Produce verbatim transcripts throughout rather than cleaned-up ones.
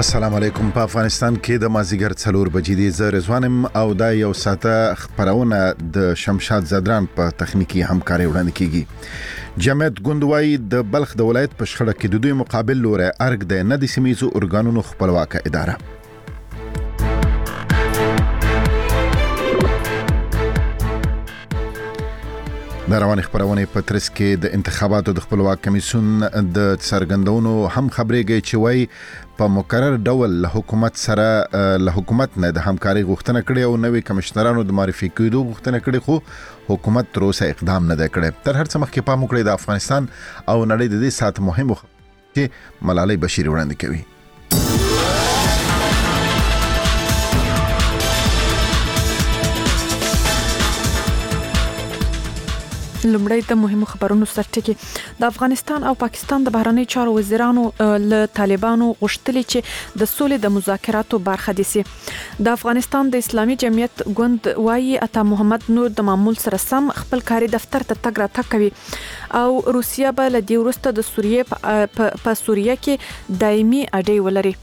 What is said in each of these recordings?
السلام علیکم. په افغانستان کې د مازیګر څلور بجې دی زه رضوانم او دا یو ساته خبرونه د شمشاد زدران په تخنیکی همکاري وړاندې کیږي. جمعیت ګوندوای د بلخ د ولایت په شخړه کې د دوی مقابل لوري ارګ د نه د سیمایي ارګانونو خپلواکه اداره. د رواني خبرونه په ترڅ کې د انتخاباتو د خپلواک کمیسیون د څرګندونو هم خبرېږي چې وای په مقرر ډول له حکومت سره له حکومت نه د همکاري غوښتنه کړې او نوې کمشنرانو د معرفي کېدو غوښتنه کړې خو حکومت تر اوسه اقدام نه کړی. تر هر څه مخکې پام وکړئ د افغانستان او نړۍ د دې سات مهمو چې ملالۍ بشیر وړاندې کوي. لومړی د مهمو خبرونو سرټکی. د افغانستان او پاکستان د بهرنی چارو وزیرانو له طالبانو غوښتلي چې د سولې د مذاکراتو برخه دي سي. د افغانستان د اسلامي جمعیت ګوند وايي اتا محمد نور د معمول سره سم خپل کاري دفتر ته تګ راتګ کوي او روسیا به له دې وروسته د سوریې په سوریه کې دایمي اډې ولري.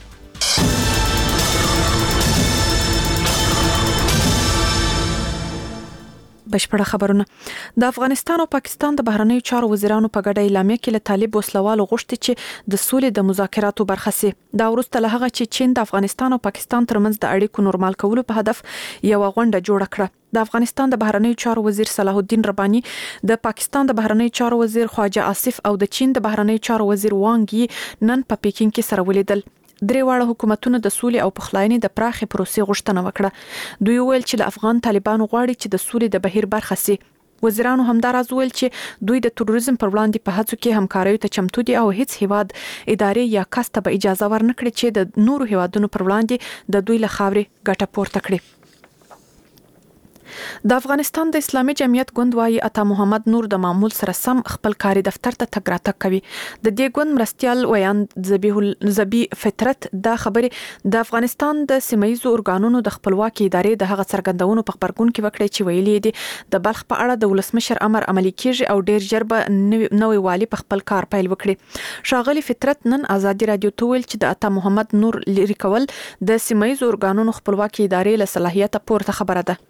بشپړه خبرونه. د افغانستان او پاکستان د بهرنی چارو وزیرانو په ګډه اعلامیه کې له طالب وسلوالو غوښتي چې د سولې د مذاکراتو برخه سي. دا وروسته له هغه چې چین د افغانستان او پاکستان ترمنځ د اړیکو نورمال کولو په هدف یو غونډه جوړه کړه. د افغانستان د بهرنی چارو وزیر صلاح الدین رباني د پاکستان د بهرنی چارو وزیر خواجه آصف او د چین د بهرنی چارو وزیر وانګ یي نن په پیکینګ کې سره ولیدل. درې واړه حکومتونه د سولې او پخلاینې د پراخې پروسې غوښتنه وکړه. دوی ویل چې له افغان طالبانو غواړي چې د سولې د بهیر برخه سي. وزیرانو همداراز ویل چې دوی د تروریزم پر وړاندې په هڅو کې همکاري ته چمتو دي او هیڅ هیواد ادارې یا کس ته به اجازه ورنکړي چې د نورو هیوادونو پر وړاندې د دوی له خاورې ګټه پورته کړي. د افغانستان د اسلامي جمعیت ګوند وايي اتا محمد نور د معمول سره سم خپل کاري دفتر ته تګ راتګ کوي. د دې ګوند مرستيال ویان ذبیح ذبی فطرت دا خبره د افغانستان د سیمایي ارګانونو د خپلواکي ادارې د هغه څرګندونو په خبرګون کې وکړي چې ویلي دي د بلخ په اړه د ولسمشر امر عملی کیږي او ډیر ژر به نوې والی په خپل کار پیل وکړي. شاغلی فطرت نن ازادي رادیو ته ویل چې د اتا محمد نور لري کول د سیمایي ارګانونو خپلواکي ادارې له صلاحیت پورته خبره ده.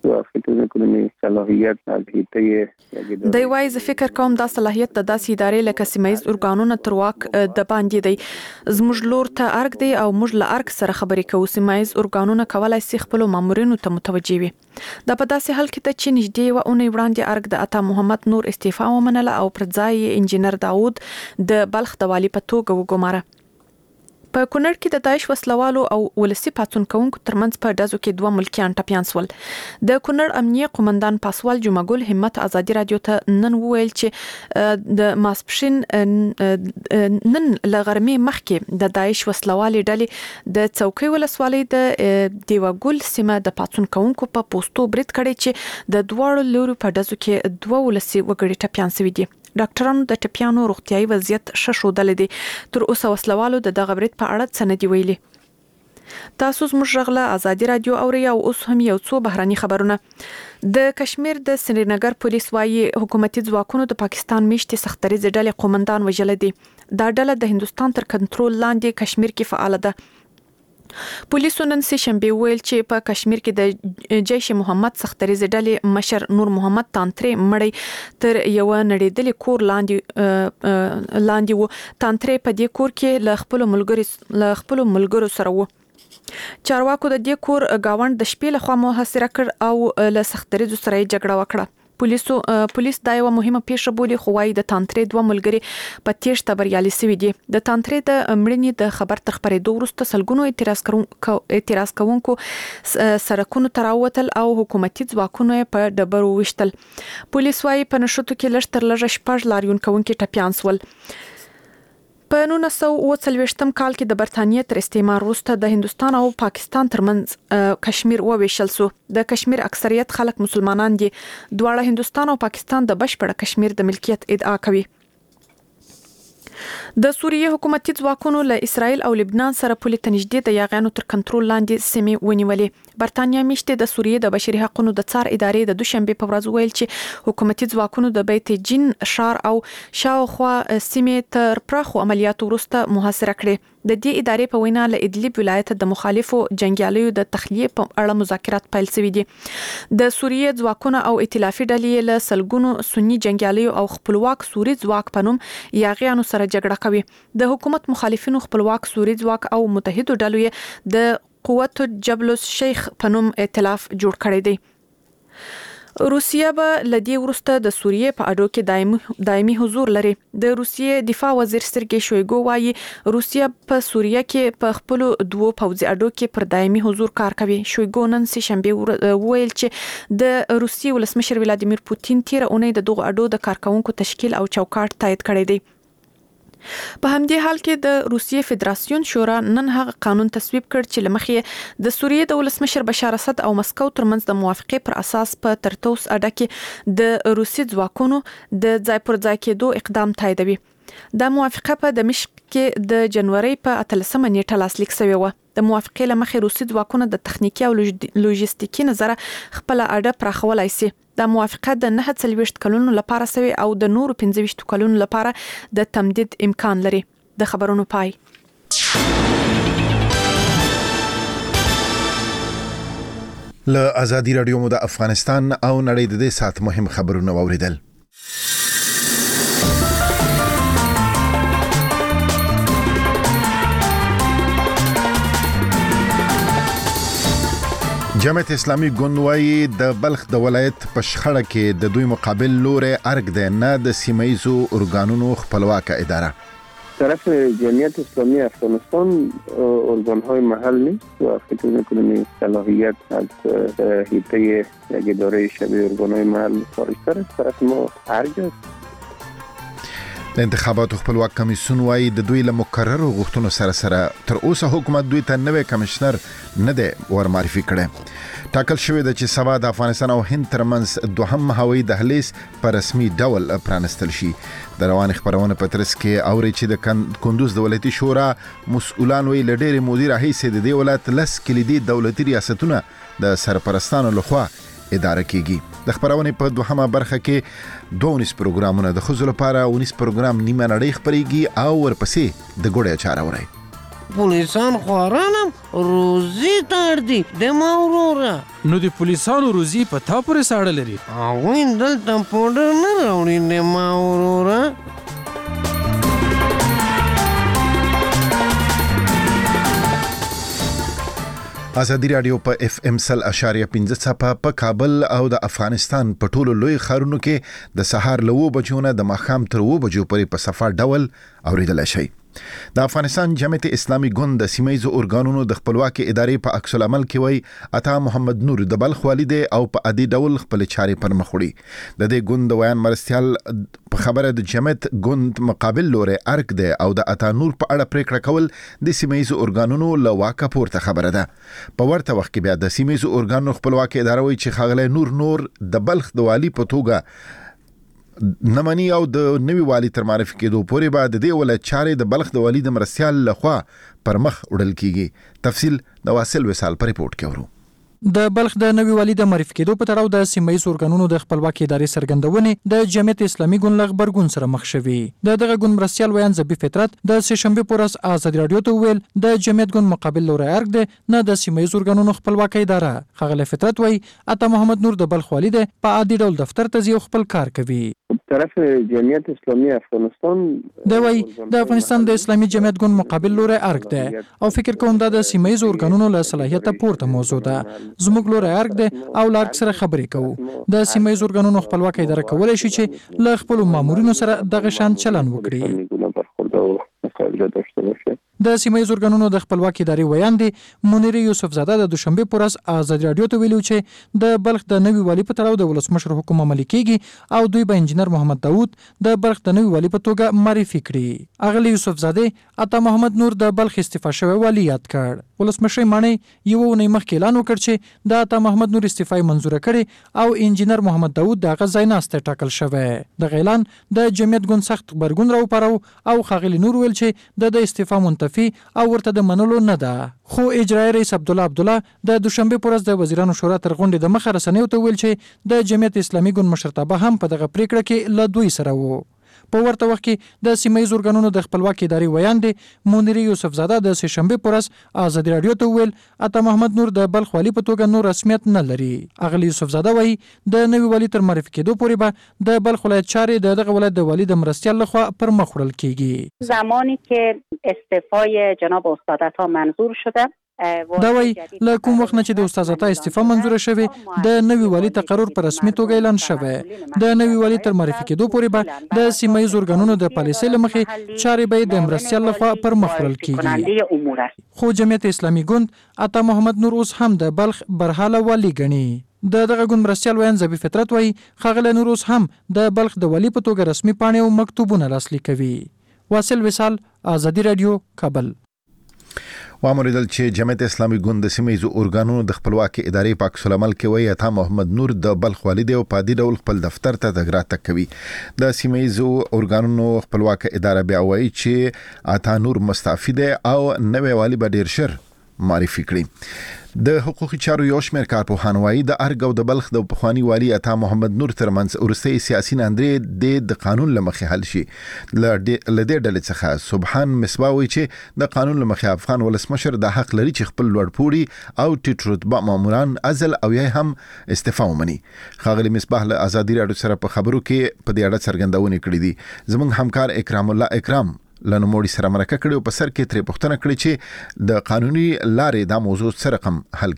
دی وايي زه فکر کوم دا صلاحیت د داسې ادارې لکه سیمایي ارګانونو تر واک د باندې دی. زموږ لور ته ارګ دی او موږ له ارګ سره خبرې کوو. سیمایي ارګانونو کولای شي خپل مامورینو ته متوجي وي. دا په داسې حال کې ته چې نږدې و اونۍ وړاندې ارګ د اتا محمد نور استعفا ومنله او پر ځای انجینر داوود د بلخ د والی په توګه وګماره. په کونړ کې د داعش وسلوالو او ولسی پاتون کوونکو ترمنځ په دازو کې دوه ملکیان ټپیان سول. د کونړ امنیه قومندان پاسوال جمعګل همت ازادي رادیو ته نن ویل چې د ماسپشین نن لغرمې مخکې د داعش وسلوالي ډلې د څوکۍ ولسوالۍ د دیوګل سیمه د پاتون کوونکو په پوسټو برید کړي چې د دواړو لورو په دازو کې دوه ولسی وګړي ټپیان شوي دي. ډاکټرانو د ټپیانو روغتيایي وضعیت ښه ښودل دي. تر اوسه وسلوالو د دغه برید په اړه څه نه دی ویلي. تاسو زموږ غږله ازادي رادیو اوري او اوس هم یو څو بهراني خبرونه. د کشمیر د سرینګر پولیس وايي حکومتي ځواکونو د پاکستان میشتي سختري ډلې قومندان وژل دي. دا ډله د هندستان تر کنټرول لاندې کشمیر کې فعال ده. پولیسو نن سه شنبه ویل چې په کشمیر کې د جیش محمد سختریزه ډلې مشر نور محمد تانتري مړی تر یو نړیدلې کور لاندې لاندې وو. تانتري په دې کور کې ل خپل ملګری ل خپل ملګرو سره وو. چارواکو د دې کور گاوند د شپې له خوا محاصره کړ او ل سختریزو سره جګړه وکړه. پولیسو پولیس دا یو مهمه پیښه بولي خو وايي د تانتري دوه ملګري په تیښته بریالي شوي دي. د تانتري د مړینې د خبر تر خبرېدو وروسته سلګونو اعتراض کوونکو اعتراض کوونکو سرکونو تراوتل او حکومتي ځواکونو په ډبرو وشتل. پولیس وايي په نشټو کې لږ تر لږه شپږ لاریون کوونکي ټپیان سول. په نولس سوه اوه څلوېښتم کال کې د برتانیې تر استعمار وروسته د هندستان او پاکستان ترمنځ کشمیر وویشل شو. د کشمیر اکثریت خلک مسلمانان دي. دواړه هندستان او پاکستان د بشپړ کشمیر د ملکیت ادعا کوي. د سوریې حکومتي ځواکونو له اسرائیل او لبنان سره پولې ته نږدې د یاغیانو تر کنټرول لاندې سیمې ونیولې. برتانیا میشته د سوریې د بشري حقوقو د څار ادارې د دوشنبه په ورځ ویل چې حکومتي ځواکونو د بیت جین شار او شاوخوا سیمې تر پراخو عملیاتو وروسته محاصره کړې. د دې ادارې په وینا له ادلب ولایت د مخالفو جنگیالیو د تخلیه په اړه مذاکرات پیل شوي دي. د سوریې ځواکونه او ائتلافي ډلې له سلګونو سنی جنگیالیو او خپلواک سوري ځواک په نوم یاغیانو سره جګړه کوي. د حکومت مخالفینو خپلواک سوري ځواک او متحدو ډلو د قوت جبل الشیخ په نوم ائتلاف جوړ کړی دی. روسیه به لدی ورسته د سوریې په اډو کې دایمي دایمي حضور لري. د روسیې دفاع وزیر سرګی شویګو وايي روسیه په سوریه کې په خپل دوه پوځي اډو کې پر دایمي حضور کار کوي. شویګو نن سه شنبه ویل چې د روسیې ولسمشر ولادیمیر پوتین تیر اونۍ د دغه اډو د کارکونکو تشکیل او چوکاټ تایید کړی دی. په همدې حال کې د روسیې فدراسیون شورا نن هغه قانون تصویب کړ چې لمخې د سوریې د ولسمشر بشار اسد او مسکو ترمنځ د موافقې پر اساس په ترتوس اډه کې د روسي ځواکونو د ځای پر ځای کېدو اقدام تاییدوي. د موافقه په دمشق کې د جنوري په اتلسمه نیټه لاسلیک شوی و. د موافقې لمخې روسي ځواکونه د تخنیکی او لوجستیکي نظر خپل اډه پراخولای شي. د موافقه د نه څلويشت کلونو لپاره سوي او د نورو پنځه ویشت کلونو لپاره د تمدید امکان لري. د خبرونو پای. له ازادي رادیو مو د افغانستان او نړۍ د دې سات مهم خبرونه اوریدل. جمعیت اسلامي ګوند د بلخ د ولایت په شخړه کې د دوی مقابل لوري ارګ د نه د سیمایزو ارګانونو خپلواک اداره طرف جمعیت اسلامی افغانستان ارگانهای محلی و فکر میکنم صلاحیت از حیطه یک اداره شبیه ارگانهای محل خارجتر است. طرف ما ارگ است. د انتخاباتو خپلواک کمیسیون وايي د دوی له مقررو غوښتنو سره سره تر اوسه حکومت دوی ته نوې کمشنر نه دی ورمعرفي کړی. ټاکل شوی د چې سبا د افغانستان او هند ترمنځ دوهم هوایي دهلیز په رسمي ډول پرانستل شي. د روان خبرونه په ترڅ کې اوري چې د کندوز د ولایتي شورا مسؤلان وی له ډېرې مودې راهیسې د دې ولایت لس کلیدي دولتي ریاستونه د سرپرستانو لخوا اداره کیږي. د خبرونه په دوهمه برخه کې دوه نس پروګرامونه د خزل لپاره او نس پروګرام نیمه نړۍ خبريږي او ورپسې د ګوړې چاره ورای. پولیسان خوارانم روزي تاردي د ماورورا نو د پولیسانو روزي په تا پورې ساړه لري. او ویندل تم پودر نه راوړي د ماورورا. ازادي رادیو په اف ام سل اشاریه پنځه صفه په کابل او د افغانستان په ټولو لوی ښارونو کې د سهار له اوه بجو نه د ماښام تر اوه بجو پورې په صفه ډول اوریدل شي. د افغانستان جمعیت اسلامي ګوند د سیمایزو ارګانونو د خپلواکي ادارې په عکس العمل کې وای عطا محمد نور د بلخ والد او په عادي ډول خپل چارې پر مخ وړي. د دې ګوند ویان مرستيال په خبره د جمعیت ګوند مقابل لوري ارګ دی او د عطا نور په اړه پریکړه کول د سیمایزو ارګانونو له واکه پورته خبره ده. په ورته وخت کې بیا د سیمایزو ارګانونو خپلواکي اداره وای چې خاغله نور نور د بلخ د والی په توګه نمانی او د نوی والی تر معرفي کېدو پورې بعد د دې ولایت چارې د بلخ د والی د مرستيال لخوا پر مخ وړل کیږي. تفصیل د واصل وسال پر ریپورت کې ورو. د بلخ د نوی والی د معرفي کېدو په تړاو د سیمایي ارګانونو د خپلواکي ادارې سرګندونې د جمعیت اسلامي ګوند لغبرګون سره مخ شوي. د دغه ګوند مرستيال ویان زبی فطرت د سه شنبه پورس ازادي رادیو ته ویل د جمعیت ګوند مقابل لوري ارګ دی نه د سیمایي ارګانونو خپلواکي اداره. خغله فطرت وای عطا محمد نور د بلخ والی د په عادي ډول دفتر ته ځي خپل کار کوي. طرف جمعیت اسلامی افغانستان د وای د افغانستان د اسلامي جمعیت ګوند مقابل لوري ارګ دی او فکر کوم دا د سیمایي ارګانونو له صلاحیت پورته موضوع ده. زموږ لوري ارګ دی او لارک سره خبرې کوو. د سیمایي ارګانونو خپلواکي اداره کولای شي چې له خپل مامورینو سره دغه شان چلن وکړي. د سیمایي ارګانونو د خپلواکي ادارې ویان دي منیر یوسف زاده د دوشنبه پورس ازادي رادیو ته ویلو چې د بلخ د نوی والی په تړاو د ولسمشر حکومت عملي کیږي او دوی به انجنیر محمد داوود د بلخ د نوی والی په توګه معرفي کړي. اغلی یوسف زاده عطا محمد نور د بلخ استعفا شوی والی یاد کړ. ولسمشر مانی یو نه مخکې اعلان وکړ چې د عطا محمد نور استعفا منزور کړي او انجنیر محمد داوود د غزای ناسته ټاکل شوی. د اعلان د جمعیت ګوند سخت خبرګون راو پرو او خغلی نور ویل چې د استعفا منتفي او ورته د منلو نه ده. خو اجرایي رئیس عبد الله عبد الله د دوشنبه پورز د وزیرانو شورا تر غونډې د مخه رسنیو ته ویل چې د جمعیت اسلامي ګوند مشرتابه هم په دغه پریکړه کې له دوی سره وو. په ورته وخت کې د سیمه ییزو ارګانونو د خپلواکي ادارې ویاندې منیري یوسف زاده د سه شنبه پر ورځ ازادي رادیو ته ویل عطا محمد نور د بلخ والي په توګه نور رسمیت نه لري. اغلی یوسف زاده وایي د نوي والي تر معرفي کېدو پورې به د بلخ ولایت چارې د دغه ولایت د والي د مرستیال لخوا پر مخ وړل کیږي. زمانی که استعفای جناب استاد عطا منظور شده دا وایي له کوم وخت نه چې د استاد عطا استعفا منظوره شوې د نوي والي تقرر په رسمي توګه اعلان شوی. د نوي والي تر معرفي کېدو پورې به د سیمه ییزو ارګانونو د پالیسۍ له مخې چارې به د مرستیال لخوا پر مخ وړل کیږي. خو جمعیت اسلامي ګوند عطا محمد نور اوس هم د بلخ برحاله والي ګڼي. د دغه ګوند مرستیال ویان زبی فطرت وایي ښاغلی نور اوس هم د بلخ د والي په توګه رسمي پاڼې او مکتوبونه لاسلیک کوي. واصل وصال، ازادي رادیو، کابل. وامریدل چې جمعیت اسلامي ګوند د سیمه ییزو ارګانونو د خپلواکي ادارې په عکس العمل کې وایي عطا محمد نور د بلخ والي دی او په دې ډول خپل دفتر ته تګ راتګ کوي. د سیمه ییزو ارګانونو خپلواکي اداره بیا وایي چې عطا نور مستعفي دی او نوی والي به ډیر ژر معرفي کړي. د حقوقي چارو یو شمېر کارپوهان وایي د ارګ او د بلخ د پخواني والي عطا محمد نور ترمنځ وروستۍ سیاسي ناندرۍ د قانون له مخې حل شي. له دې ډلې څخه سبحان مصباح وایي چې د قانون له مخې افغان ولسمشر د حق لري چې خپل لوړپوړي او ټیټ رتبه ماموران عزل او یا هم استعفا ومني. ښاغلي مصباح له ازادي رادیو سره په خبرو کې په دې اړه څرګندونې کړې دي. زموږ همکار اکرام الله اکرام لنموړي سره مرکه کړې او په سر کې ترې پوښتنه کړې چې د قانوني لارې دا موضوع څه رقم حل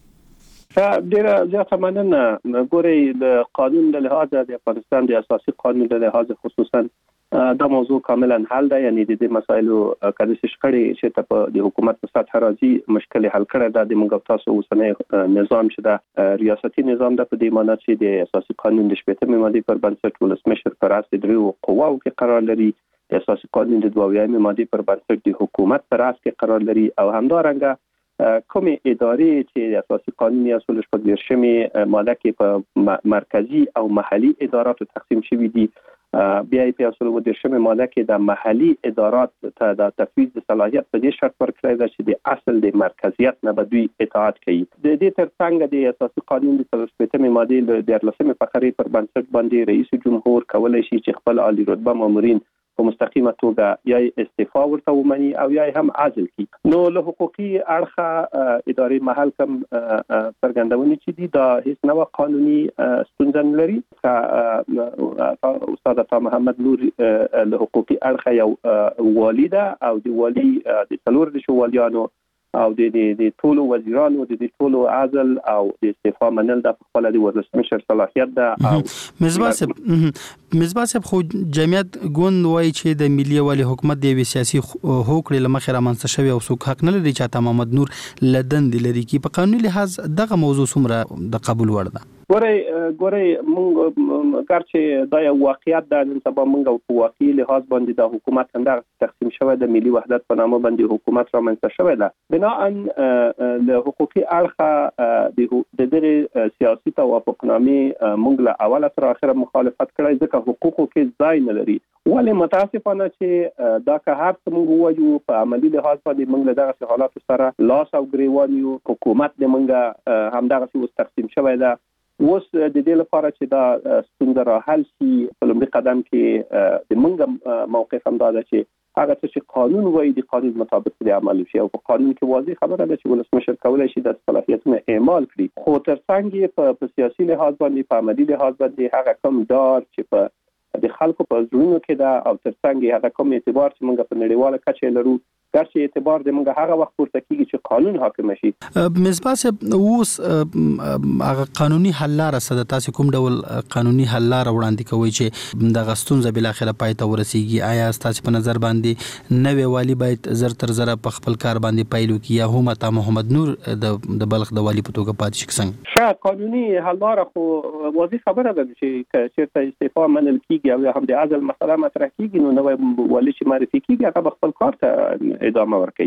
کیږي. ډیره زیاته مننه. ګورئ د قانون له لحاظه د افغانستان د اساسي قانون له لحاظه خصوصا دا موضوع کاملا حل ده. یعنی د دې مسایلو کله چې شخړې چې ته د حکومت په سطح راځي مشکل حل کړه ده. د موږ تاسو اوسنۍ نظام چې دا ریاستي نظام ده په دې معنی چې د اساسي قانون د شپږمې ماده پر بنسټ ولسمشر پر اساس دریو قواو کې قرار لري. اساسي قانون د دویمې ماده پر بنسټ د حکومت پر اساس کې قرار لري او همدارنګه کومې ادارې چې د اساسي قانون اصول شپږدېرشمې ماده کې په مرکزی او محلي اداراتو تقسیم شوي دي. بیا په اصول شپږدېرشمې ماده کې د محلي ادارات ته د تفویض صلاحیت په دې شرط ورکړی ده چې د اصل د مرکزیت نه به دوی اطاعت کوي. د دې ترڅنګ د اساسي قانون د شپږمې ماده د دیارلسمې فقرې پر بنسټ باندې رئیس جمهور کولی شي چې خپل عالی رتبه مامورین په مستقیمه توګه یا استعفا ورته ومني او یا هم عزل کړي. نو له حقوقي اړخه ادارې محل کم څرګندونې چې دي دا هیڅ نوع قانوني ستونزه نه لري. استاد عطا محمد نور له حقوقي اړخه یو والي ده او د والي د څلور د شوالیانو او د د ټولو وزیرانو د ټولو عزل او د استعفا منل د خپل د ولسمشر صلاحیت ده. او مصباح صاحب مصباح صاحب خو جمعیت ګوند وایي چې د ملي والي حکومت د سیاسي هوکړې لمخې رامنځته شوی او څوک حق نه لري چې عطا محمد نور لدن دی لري کی په قانوني لحاظ دغه موضوع څومره د قبول وړ ده. ګورئ ګورئ مونږ ګرچې دا یو واقعیت ده نن سبا مونږ په واقعي لحاظ باندې د حکومت همدغه تقسیم شوی د ملي وحدت په نامه باندې حکومت رامنځته شوی ده. بناء له حقوقي اړخه د دغه سیاسي توافقنامې مونږ له اوله تر اخره مخالفت کړی ځکه حقوقو کې ځای نه لري. ولې متاسفانه چې دا که هر څه مونږ وایو په عملی لحاظ باندې مونږ له دغه حالاتو سره لاس او ګریوان یو. حکومت د مونږ همدغه څه تقسیم شوی ده. اوس د دې لپاره چې دا ستونزه را حل شي په لومړي قدم کې د مونږ موقف هم دا ده چې هغه څه چې قانون وایي د قانون مطابق د عمل شي او په قانون کې واضح خبره ده چې ولسمشر کولای شي د صلاحیتونو اعمال کړي. خو ترڅنګ یې په سیاسي لحاظ باندې په عملي لحاظ باندې هغه کوم دار چې په د خلکو په زړونو کې ده او ترڅنګ هغه کوم اعتبار چې موږ په نړیواله کچه لرو ګرچې اعتبار د موږ هغه وخت پورته کیږي چې قانون حاکم شي. مصباح صاحب اوس هغه قانوني حل لاره څه ده؟ تاسو کوم ډول قانوني حل لاره وړاندې کوئ چې د غستونزه بل اخره پای ته ورسیږي؟ آیا تاسو په نظر باندې نوې والی باید زر تر زر په خپل کار باندې پایلو کې یا هم عطا محمد نور د بلخ د والی په توګه پاتې شي څنګه؟ ښه قانوني حل لاره خو واضح خبره ده چې چیرته استعفا منل کیږي او هم د عزل مسله مطرح کیږي نو نوې والی چې معرفي کیږي هغه خپل کار ته ادامه ورکوي.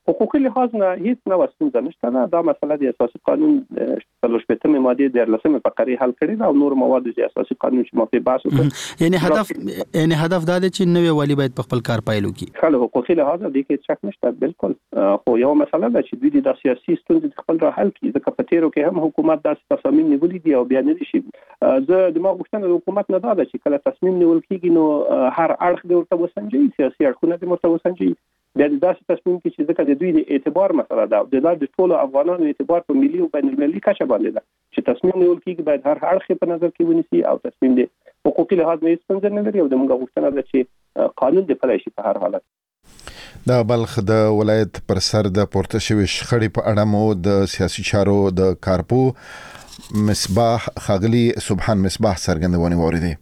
حقوقي لحاظ نه هیڅ نه ستونزه نشته نه. دا مسله د اساسي قانون څلور شپږمې ماده د لسمې فقرې حل کړي او نور مواد د اساسي قانون چې موږ بحث وکړو. یعنی هدف یعنی هدف دا دی چې نوې والی باید په خپل کار پیل وکړي. خلک حقوقي لحاظ د کې شک نشته بالکل، خو یو مسله ده چې دوی د سیاسي ستونزې خپل را حل کړي. ځکه په تیرو کې هم حکومت داسې تصامیم نیولي دي او بیا نه دي شي. زه د ما غوښتنه د حکومت نه ده چې کله تصمیم نیول کېږي نو هر اړخ د ورته وسنجي، سیاسي اړخونه د ورته وسنجي. بیا د داسې تصمیم کې چې ځکه د دوی د اعتبار مسله ده، د لار د ټولو افغانانو اعتبار په ملي او بین المللي کچه باندې ده چې تصمیم نیول کېږي باید هر اړخ په نظر کې ونیسي او تصمیم د حقوقي لحاظ نه ستونزه نه لري او د موږ غوښتنه ده چې قانون د پلی شي په هر حالت. د بلخ د ولایت پر سر د پورته شوی شخړې په اړه مو د سیاسي چارو د کارپو مصباح خاغلی سبحان مصباح څرګندونې واوریدې.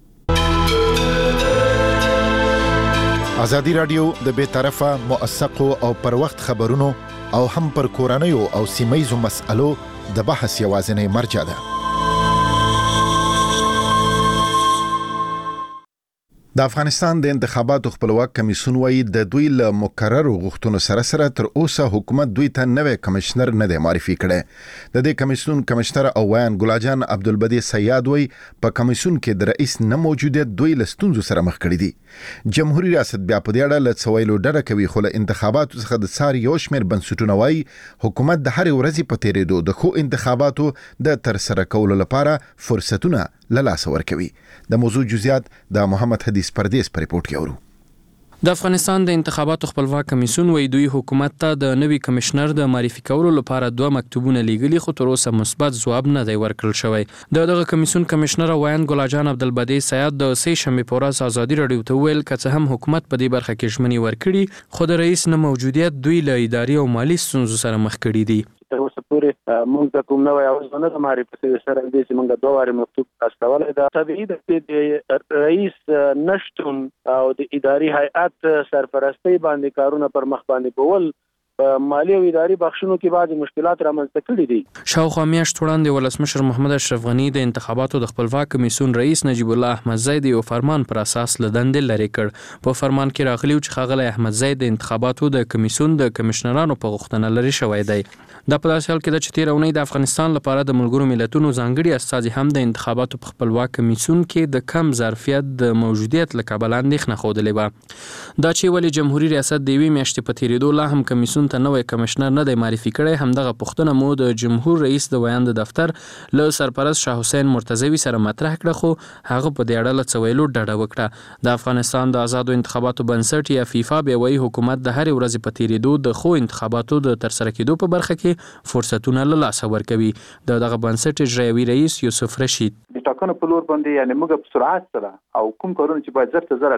ازادي رادیو د بے طرفه موثقو او پر وخت خبرونو او هم پر کورنیو او سیمایزو مسألو د بحث یوازینی مرجع ده. د افغانستان د انتخاباتو خپلواک کمیسیون وايي د دوی له مقررو غوښتنو سره سره تر اوسه حکومت دوی ته نوې کمشنر نه دی معرفي کړی. د دې کمیسیون کمشنر او ویان ګلاجان عبدالبدی سیاد وايي په کمیسیون کې د رئیس نه موجودیت دوی له ستونزو سره مخ کړي دي. جمهوریت ریاست بیا په دې اړه له څویلو ډډه کوي، خو له انتخاباتو څخه د څار یو شمېر بنسټونه وايي حکومت د هرې ورځې په تیرېدو د ښو انتخاباتو د ترسره کولو لپاره فرصتونه له لاسه ورکوي. د موضوع جزئیات د محمد حدیث پردیس پر ریپورت کې اورو. د افغانستان د انتخاباتو خپلواک کمیسیون وایي دوی حکومت ته د نوي کمشنر د معرفي کولو لپاره دوه مکتوبونه لیږلي، خو تر اوسه مثبت ځواب نه دی ورکړل شوی. د دغه کمیسیون کمشنر ویان ګلاجان عبدالبدی سیاد د سې شنبې په ورځ ازادي راډیو ته ویل که څه هم حکومت په دې برخه کې ژمنې ورکړي، خو د رئیس نه موجودیت دوی له اداري او مالي ستونزو سره مخ کړي دي. تر اوسه پورې موږ د کوم نوې اواز نه معرفي شوی سره د دې چې موږ دوه واره مکتوب استولای دا طبيعي د رئیس نشټون او د اداري هیئت سرپرستی باندې کارونه پر مخ باندې کول مالی او اداري بخښونو کې بعضی مشکلات رامنځته کړي دي. شاوخوا میاشت وړاندې ولسمشر محمد اشرف غنی د انتخاباتو د خپلواک کمیسیون رئیس نجیب الله احمدزی د یو فرمان پر اساس له دندې لرې کړ. په فرمان کې راغلی چې ښاغلی احمدزی د انتخاباتو د کمیسیون د کمشنرانو په غوښتنه لرې شوی دی. دا په داسې حال کې ده چې تېره اونۍ د افغانستان لپاره د ملګرو ملتونو ځانګړي استازي هم د انتخاباتو په خپلواک کمیسیون کې د کم ظرفیت د موجودیت له کبله اندېښنه ښودلې وه. دا چې ولې جمهوریت ریاست د یوې میاشتې په تېرېدو لا هم کمیسیون ته نوی کمشنر نه دی معرفي کړی، همدغه پوښتنه مو د جمهور رئیس د ویان د دفتر له سرپرست شاه حسین مرتضوي سره مطرح کړه، خو هغه په دې اړه له څه ویلو ډډه وکړه. د افغانستان د آزادو انتخاباتو بنسټ یا فیفا بیا وایي حکومت د هرې ورځې په تېرېدو د ښو انتخاباتو د ترسره کېدو په برخه کې فرصتونه له لاسه ورکوي. د دغه بنسټ اجرایوي رئیس یوسف رشید د ټاکنو په لور باندې یعنی موږ په سرعت سره او کوم کارونه چې باید زر ته زر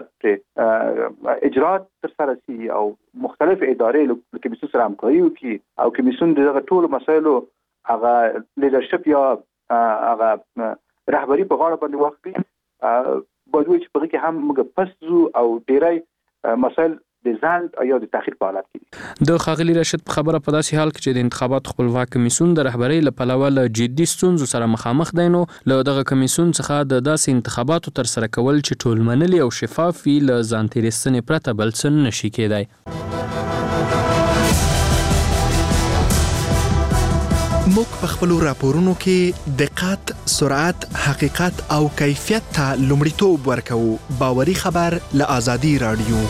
پرې اجرات ترسره شي او مختلف ادارې له کمیسیون سره همکاري وکړي او کمیسیون دغه ټولو مسایلو هغه لیدرشپ یا هغه رهبری په غاړه باندې واخلي، باید وایي چې په هغه کې هم موږ پسو او ډېری مسایل د ځند یا د تاخير په حالت کې. د ښاغلي رشید په خبره په داسې حال کې چې د انتخاباتو خپلواک کمیسیون د رهبرۍ له پلوه له جدي ستونزو سره مخامخ دی، نو له دغه کمیسیون څخه د داسې انتخاباتو ترسره کول چې ټول منلي او شفاف وي له ځان تېرېستنې پرته بل څه نشي کېدای. موږ په خپلو راپورونو کې دقت، سرعت، حقیقت او کیفیت ته لومړیتوب ورکوو. باوري خبر له ازادي رادیو.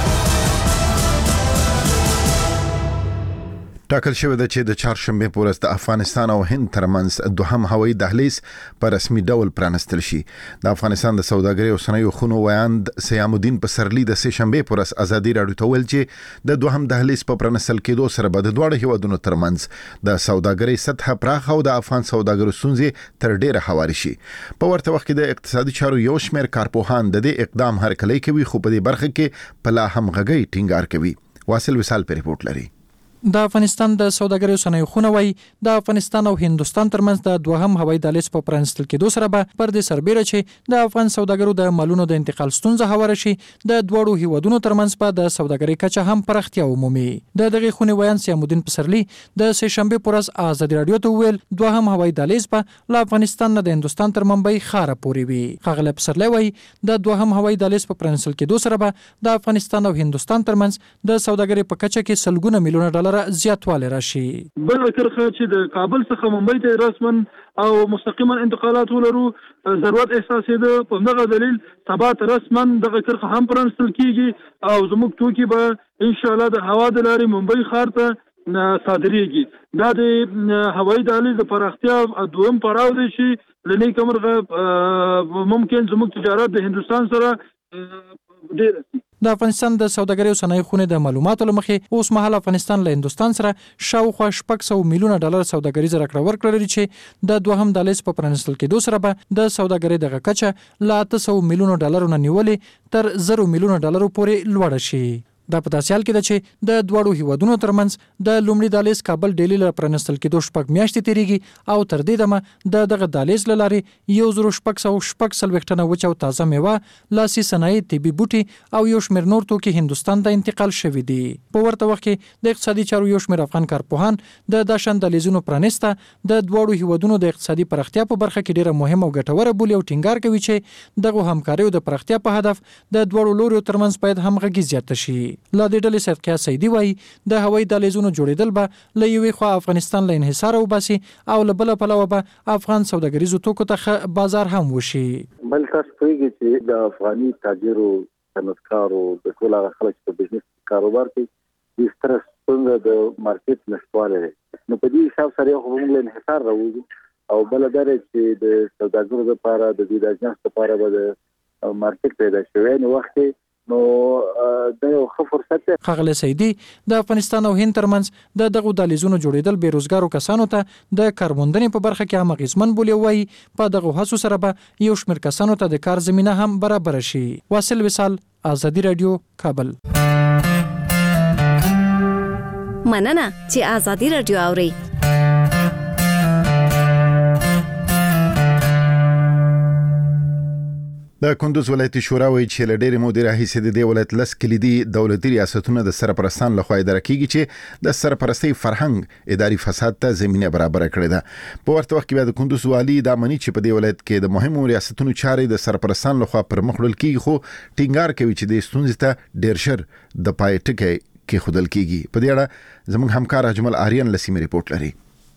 ټاکل شوی ده چې د چهارشنبې په ورځ د افغانستان او هند ترمنځ دوهم هوایي دهلیز په رسمي ډول پرانستل شي. د افغانستان د سوداګرۍ او صنایعو خونو ویاند سیام الدین پسرلی د سې شنبې په ورځ ازادي راډیو ته ویل چې د دوهم دهلیز په پرانستل کېدو سره به د دواړو هیوادونو ترمنځ د سوداګرۍ سطح پراخه او د افغان سوداګرو ستونزې تر ډیره هواري شي. په ورته وخت کې د اقتصادي چارو یو شمېر کارپوهان د دې اقدام هرکلی کوي، خو په دې برخه کې په لا هم غږی ټینګار کوي. واصل وصال په ریپورت لري. د افغانستان د سوداګرۍ صنایع خونه وایي د افغانستان او هندستان ترمنځ د دوهم هوایي دهلیز په پرانیستل کېدو سره به پر دې سربېره چې د افغان سوداګرو د مالونو د انتقال ستونزه هواره شي، د دواړو هیوادونو ترمنځ به د سوداګرۍ کچه هم پراختیا ومومي. د دغې خونې ویان سیامالدین پسرلي د سه شنبې په ورځ ازادي راډیو ته وویل دوهم هوایي دهلیز به له افغانستان نه د هندستان تر منبع خاره پورې وي. ښاغلی پسرلی وایي د دوهم هوایي دهلیز په پرانیستل کېدو سره به د افغانستان او هندستان ترمنځ د سوداګرۍ په کچه کې سلګونه میلیونه ډالر زیاتوالی راشي. بل کرخه چې د کابل څخه ممبئی ته رسما او مستقیما انتقالات ولرو ضرورت احساسېده. په دغه دلیل سبا ته رسما دغه کرخه هم پرانستل کیږي او زموږ توکي به ان شاء الله د هوا د لارې ممبئی ښار ته صادریږي. دا د هوایي دهلیز د پراختیا دویم پړاو دی چې له نیکه مرغه ممکن زموږ تجارت د هندوستان سره ډېر شي. د افغانستان د سوداګرۍ او صنایع خونې د معلوماتو له مخې اوس مهال افغانستان له هندوستان سره شاوخوا شپږ سوه میلیونه ډالر سوداګریزه راکړه ورکړه لري چې د دوهم دهلیز په پرانیستل کېدو سره به د سوداګرۍ دغه کچه له اته سوه میلیونو ډالرو نه نیولې تر زرو میلیونو ډالرو پورې لوړه شي. دا په داسې حال کې ده چې د دواړو هیوادونو ترمنځ د لومړي دهلیز کابل ډیلي له پرانیستل کېدو شپږ میاشتې تېرېږي او تر دې دمه د دغه دهلیز له لارې یو زرو شپږ سوه شپږ څلوېښت ټنه وچه او تازه میوه، لاسي صنایع، طبي بوټي او یو شمېر نور توکي هندوستان ته انتقال شوي دي. په ورته وخت کې د اقتصادي چارو یو شمېر افغان کارپوهان د داشان دهلیزونو پرانیسته د دواړو هیوادونو د اقتصادي پراختیا په برخه کې ډېره مهمه او ګټوره بولي او ټینګار کوي چې دغه همکاریو د پراختیا په هدف د دواړو لوریو ترمنځ باید همغږي زیاته شي. لا د ډلې صدقه سیدی وایي د هوایي دهلیزونو جوړېدل به له یوې خوا افغانستان له انحصار وباسي او له بله پلوه به افغان سوداګریزو توکو ته بازار هم وشي. بل تاسو پوهیږئ چې د افغاني تاجرو، صنعتکارو، د ټول هغه خلک چې په بزنس کاروبار کوي د ستره ستونزه د مارکیټ نشتوالی دی. نو په دې حساب سره یو خو موږ له انحصار راوځو او بله دا چې د سوداګرو لپاره د دې د اجناس لپاره به د مارکیټ پیدا شوی نو وخت نو دا یو ښه فرصت دی. ښاغلی سیدي د افغانستان او هند ترمنځ د دغو دهلیزونو جوړېدل بېروزګارو کسانو ته د کارموندنې په برخه کې هم اغېزمن بولي او وایي په دغو هڅو سره به یو شمېر کسانو ته د کار زمینه هم برابره شي. واصل وصال، ازادي راډیو، کابل. مننه چې ازادي راډیو اورئ. د کندوز ولایتي شورا وایي چې له ډېرې مودې راهیسې د دې ولایت لس کلیدي دولتي ریاستونه د سرپرستان لخوا اداره کیږي چې د سرپرستۍ فرهنګ اداري فساد ته زمینه برابره کړې ده. په ورته وخت کې بیا د کندوز والي دا مني چې په دې ولایت کې د مهمو ریاستونو چارې د سرپرستان لخوا پر مخ وړل کیږي، خو ټینګار کوي چې د ستونزې ته ډېر ژر د پای ټکی کېښودل کیږي. په دې اړه زموږ همکار اجمل آریان له سیمې ریپورټ لري.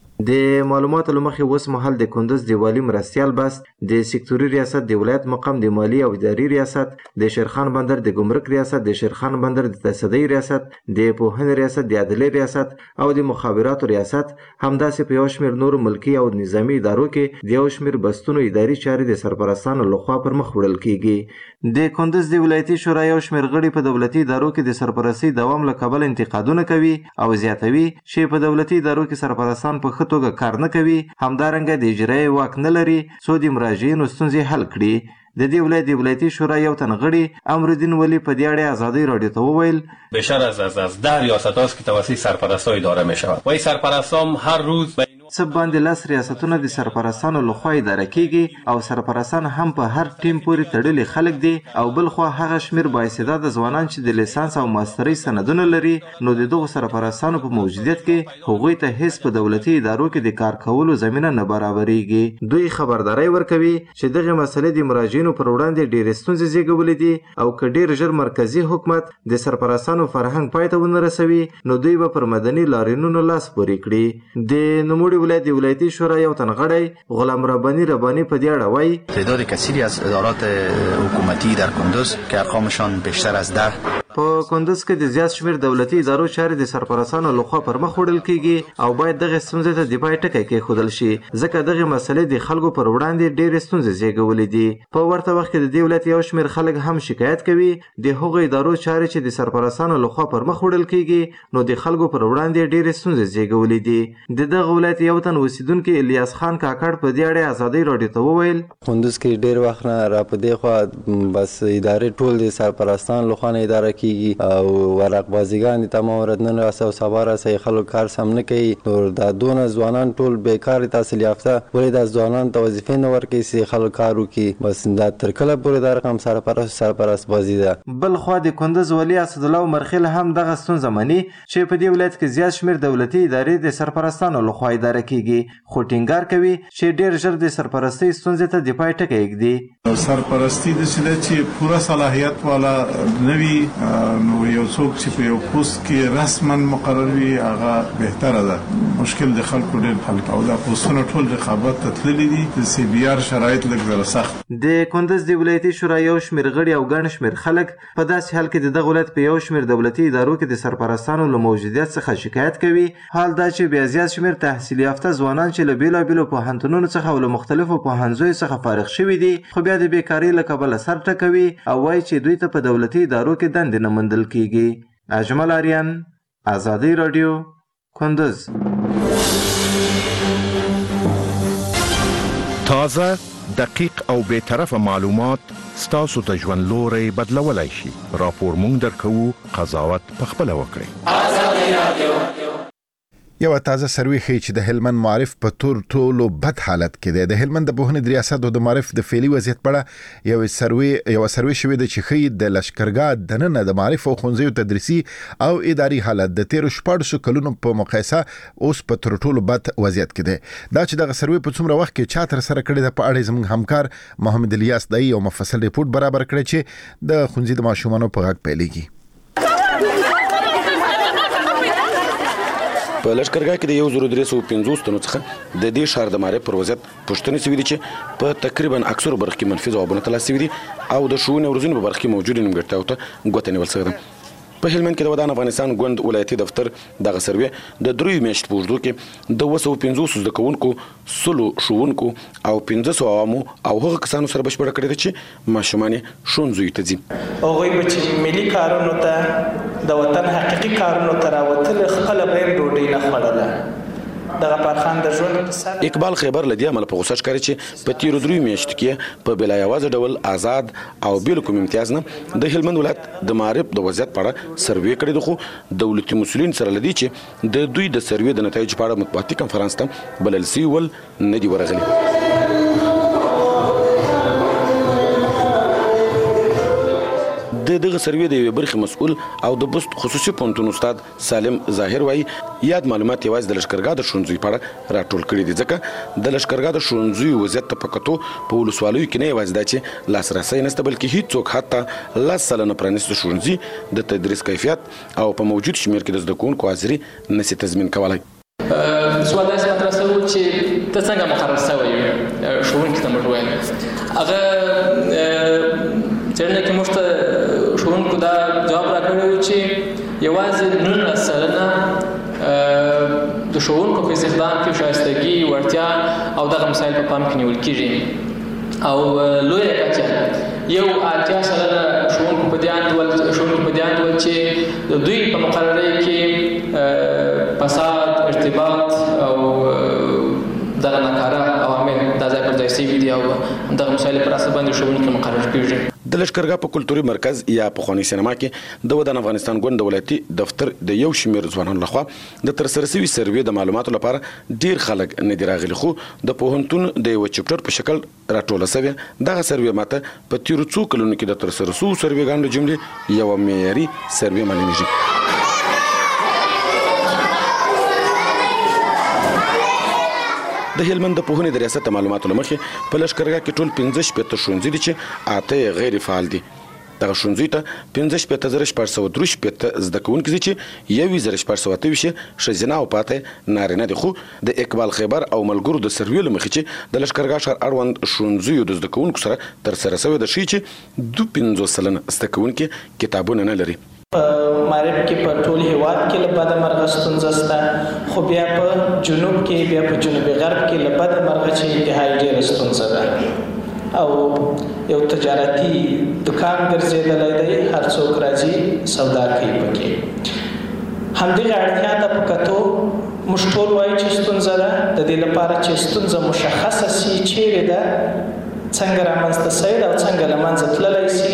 د معلوماتو لمخې اوس مهال د کندوز د والي مرستیال بست، د سکتوري ریاست د ولایت مقام د مالی او اداري ریاست، د شیرخان بندر د ګمرک ریاست، د شیرخان بندر د تصدۍ ریاست، د پوهنې ریاست، د عدلي ریاست او د مخابراتو ریاست، همداسې په یو شمېر نور ملکي او نظامي ادارو کې د یو شمېر بستونو اداري چارې د سرپرستانو لخوا پر مخ وړل کیږي. د کندوز د ولایتي شورا یو شمېر غړي په دولتي ادارو کې د سرپرستۍ دوام له کبله انتقادونه کوي او زیاتوي چې په دولتي ادارو کې سرپرستان په ښه توګه کار نه کوي، همدارنګه د اجرایي واک نه لري څو د مراجعینو ستونزې حل کړي. د دې ولایت د ولایتي شورا یو تن غړي امرالدین ولی په دې اړه ازادي راډیو ته وویل بیشتر از از از ده ریاست هاست که توسط سرپرستا اداره می شود و این سرپرستان هر روز څه باندې لس ریاستونه د سرپرستانو لخوا اداره کیږي او سرپرستان هم په هر ټیم پورې تړلي خلک دي او بل خو هغه شمیر بااستعداده ځوانان چې د لیسانس او ماسترۍ سندونه لري نو د دغو سرپرستانو په موجودیت کې هغوی ته هیڅ په دولتي ادارو کې د کار کولو زمینه نه برابرېږي. دوی خبرداری ورکوي چې دغه مسلې د مراجعینو پر وړاندې ډېرې ستونزې زیږولې دي او که ډېر ژر مرکزي حکومت د سرپرستانو فرهنګ پای ته ونه رسوي نو دوی به پر مدني لاریونونو لاس پورې کړي. د نوموړي ولایت د ولایتي شورا یو تن غړی غلام ربانی ربانی په دې اړه وایي تعداد کثیری از ادارات حکومتی در کندوز که ارقامشان بیشتر از ده په کندوز کې د زیات شمیر دولتي ادارو چارې د سرپرستانو لخوا پر مخ وړل کیږي او باید دغه ستونزې ته د پای ټکی کېښودل شي ځکه دغه مسلې د خلکو پر وړاندې ډېرې ستونزې زیږولې دي. په ورته وخت کې د دې ولایت یو شمیر خلک هم شکایت کوي د هغو ادارو چارې چې د سرپرستانو لخوا پر مخ وړل کیږي نو د خلکو پر وړاندې ډېرې ستونزې زیږولې دي. د دغه ولایت یو تن اوسیدونکي الیاس خان کاکړ په دې اړه ازادي راډیو ته وویل کندوز کې ډېر وخت نه را په دې خوا بس ادارې ټول د سرپرستان لخوا نه اداره کیږي او ورق بازیګان تمام ورځ راسه او سبا راسه خلک کار سم نه کوي نو دا دونه ځوانان ټول بیکار تحصیل یافته ولې د ځوانان ته وظیفې نه ورکوي چې خلک کار وکړي بس دا تر کله پورې دا رقم سرپرست سرپرست بازي ده. بل خو د کندز ولي اسدالله مرخیل هم دغه ستونزه مني چې په دې ولایت کې زیات شمېر دولتي ادارې د سرپرستانو لخوا اداره کیږي خو ټینګار کوي چې ډېر ژر د سرپرستۍ ستونزې ته د پای ټکی ږدي. سرپرستی د سده چې پوره صلاحیت والا نوي نو یو څوک چې په یو پوسټ کې رسما مقرر وي هغه بهتره ده. مشکل د خلکو ډېر حل او دا پوسټونه ټول رقابت ته تللي دي د سی بي ار شرایط لږ زره سخت. د کندز د ولایتي شورا یو شمېر غړي او ګڼ شمېر خلک په داسې حال کې د دغه ولایت په یو شمېر دولتي ادارو کې د سرپرستانو له موجودیت څخه شکایت کوي. حال دا چې بیا زیات شمېر تحصیل یافته ځوانان چې له بېلابېلو پوهنتونونو څخه او له مختلفو پوهنځیو څخه فارغ شوي دي خو بیا د بیکارۍ له کبله سر ټکوي او وایي چې دوی ته په دولتي ادارو کې دندې نه موندل کیږي. اجمل آریان، آزادی رادیو، کندز. تازه، دقیق او بی‌طرفه معلومات ستاسو ته ژوند لوری بدلولی شي. راپور مونږ درکوو، قضاوت پخپله وکړئ. آزادی رادیو. یو تازه سروې ښیي چې د هلمند معارف په تور ټولو بد حالت کې دی. د هلمند د پوهنې د ریاست او د معارف د فعلي وضعیت په اړه یو سروې یو سروې شوې ده چې ښیي د لشکرګاه دننه د معارف او ښوونځیو تدریسي او اداري حالت د تیرو شپاړسو کلونو په مقایسه اوس په تر ټولو بد وضعیت کې دی. دا چې دغه سروې په څومره وخت کې چا تر سره کړې ده په اړه زموږ همکار محمد الیاس دای یو مفصل ریپورت برابر کړی چې د ښوونځي د ماشومانو په غږ پیلېږي. په لشکرګاه کې د یو زرو درې سوه پنځوس تنو څخه د دې ښار د معارف پر وضعیت پوښتنې شوي دي چې په تقریبا اکثرو برخو کې منفي ځوابونه ترلاسه شوي دي او د ښوونې او روزنې په برخه کې موجودې نیمګړتیاوو ته ګوته نیول شوې ده. په هلمند کې د ودان افغانستان ګوند ولایتي دفتر دغه سروې د دریو میاشتو په اوږدو کې د اوه سوه پنځوسو زده کوونکو، سلو ښوونکو او پنځه سوه عوامو او هغه کسانو سره بشپړه کړې ده چې ماشومان یې ښوونځیو ته ځي. هغوی به چې ملي کارونو ته د وطن حقیقي کارونو ته راوتل خپله به یې ډوډۍ نه خوړله. دغه پرخان د ژوند اقبال خیبر له دې امله په غوسه ښکاري چې په تیرو دریو میاشتو کې په بلا یوازې ډول آزاد او بې له کوم امتیاز نه د هلمند ولایت د معارف د وضعیت په اړه سروې کړې ده خو دولتي مسؤلین سره له دې چې د دوی د سروې د نتایجو په اړه مطبوعاتي کنفرانس ته بلل شوي ول نه دي ورغلي. د دغه سروې د یوې برخې مسؤل او د بست خصوصي پوهنتون استاد سالم ظاهر وایي یاد معلومات یوازې د لشکرګاه د ښوونځیو په اړه راټول کړي دي ځکه د لشکرګاه د ښوونځیو وضعیت ته په کتو په ولسوالیو کې نه یوازې دا چې لاسرسی نشته بلکې هیڅوک حتی لس سلنه پرانیستي ښوونځي د تدریس کیفیت او په موجود شمېر کې د زده کوونکو حاضري نشي تضمین کولی. سوال داسې مطرح شوی چې ته څنګه مقرر شوی یې ښوونکي ته موږ ویل هغه څېړنه کې موږ ته ښوونکو دا جواب راکړی و چې یوازې نولس سلنه د ښوونکو په استخدام کې شایستګي، وړتیا او دغه مسایل په پام کې نیول کېږي او لویه کچه یو اتیا سلنه ښوونکو په دې اند ول ښوونکو په دې اند ول چې د دوی په مقررۍ کې فساد، ارتباط او دغه ناکاره عوامل دا ځای پر ځای شوي دي او دغه مسایل پر اساس باندې ښوونکي مقرر کېږي. د لشکرګاه په کلتوري مرکز یا پخواني سینما کې د ودان افغانستان ګوند د ولایتي دفتر د یو شمېر ځوانانو لخوا د ترسره شوي سروې د معلوماتو لپاره ډیر خلک نه دي راغلي خو د پوهنتون د یوه چپټر په شکل راټوله شوې. دغه سروې ماته په تیرو څو کلونو کې د ترسره شوو سروېګانو له جملې یوه معیاري سروې معلومیږي. د هلمند د پوهنې د ریاست د معلوماتو له مخې په لشکرګاه کې ټول پنځه شپېته ښوونځي دي چې اته یې غیر فعال دي. دغه ښوونځیو ته پنځه شپېته زره شپږ سوه درې شپېته زده کوونکي دي چې یو زره شپږ سوه اته ویشت ښځینه او پاته نارینه دي. خو د اقبال خیبر او ملګرو د سروې له مخې چې د لشکرګاه ښار اړوند ښوونځیو د زده کوونکو سره ترسره شوې ده ښیي چې دوه پنځوس سلنه زده کوونکي کتابونه نه لري. په معارف کې په ټول هیواد کې له بده مرغه ستونزه شته خو بیا په جنوب کې بیا په جنوبي غرب کې له بده مرغه چې انتهایي ډېره ستونزه ده او یو تجارتي دکان ګرځېدلی دی هر څوک راځي سودا کوي پکې. همدغه اړتیا ته په کتو موږ ټول وایو چې ستونزه ده د دې لپاره چې ستونزه مشخصه سي چیرې ده څنګه رامنځته شوې ده او څنګه له منځه تللی سي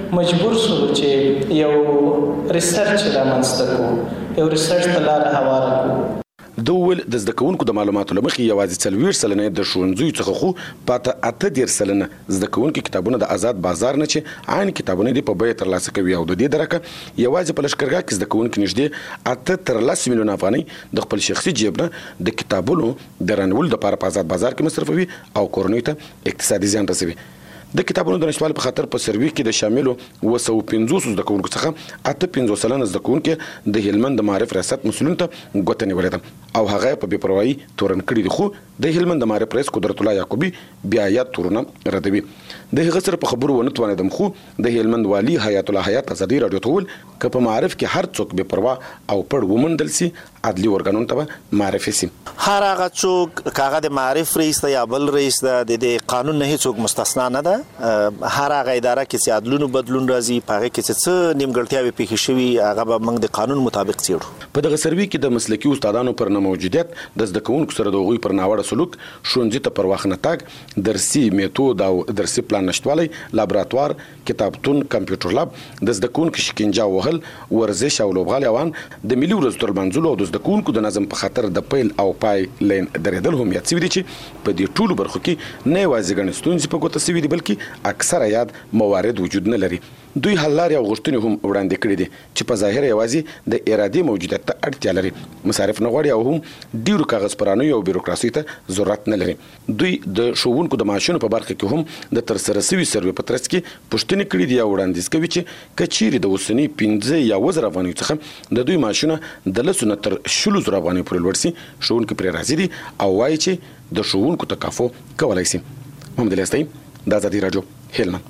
مجبور شو چې یو ریسرچ رامنځته کړو، یو ریسرچ ته لار هواره کړو. د ول د زده کوونکو د معلوماتو لمخې یوازې څلوېښت سلنه د ښوونځیو څخه خو پاته اته دېرش سلنه زده کوونکي کتابونه د آزاد بازار نه چې عین کتابونه دي په بیه ترلاسه کوي او د دې درکه یوازې په لښکرګاه کې زده کوونکي نږدې اته تر لس میلیونه افغانۍ د خپل شخصي جیب نه د کتابونو د رانیولو لپاره په آزاد بازار کې مصرفوي او کورنۍ ته اقتصادي زیان رسوي. د کتابونو د نشټوالي په خاطر په سروي کې د شاملو اوه سوه پنځوس زده کوونکو څخه اته پنځوس سلنه زده کوونکي د هلمند د معارف ریاست مسؤلینو ته ګوته نیولې ده او هغه په بې پروایي تورن کړي دي، خو د هلمند د معارف رئیس قدرت الله یعقوبي بیا یاد تورونه ردوي. د هغه سره په خبرو ونه توانېدم، خو د هلمند والي حیات الله حیات ازادي راډیو ته وویل که په معارف کې هر څوک بې پروا او پړ وموندل سي عدلي ارګانونو ته به معرفي سي. هر هغه څوک کاغه د معارف رئیس ته یا بل رئیس ته د قانون نه هیڅوک مستثنا نه ده. هر هغه اداره کې چې عدلونو بدلون راځي په هغه کې څه نیمګړتیاوې پیښې شوي هغه به موږ د قانون مطابق څېړو. په دغه سروي کې د مسلکي استادانو پر نه موجودیت، د زده کوونکو سره د هغوی پر ناوړه سلوک، ښوونځي ته پر وخت نه تګ، درسي میتود او درسي پلان نشتوالی، لابراتوار، کتابتون، کمپیوټر لاب، د زده کوونکو شکنجه وهل، ورزش او لوبغالي اوان، د ملي ورځو تر لمانځلو او د زده کوونکو د نظم په خاطر د پیل او پای لین درېدل هم یاد شوي دي چې په دې ټولو برخو کې نه یوازې ګڼې ستونزې په ګوته شوي دي بلکې اکثره یاد موارد وجود نه لري. دوی حل لارې او غوښتنې هم وړاندې کړي دي چې په ظاهر یوازې د ارادې موجودیت ته اړتیا لري، مصارف نه غواړي او هم ډیرو کاغذ پرانیو او بیروکراسي ته ضرورت نه لري. دوی د ښوونکو د معاشونو په برخه کې هم د ترسره شوي سروې په ترڅ کې پوښتنې کړي دي او وړاندیز کوي چې که چیرې د اوسني پنځه یا اووه زره افغانیو څخه د دوی معاشونه د لسو نه تر شلو زرو افغانیو پورې لوړ سي، ښوونکي پرې راضي دي او وایي چې د ښوونکو تکافو کولی سي. محمد الیاس طیب، د ازادي راډیو، هلمند.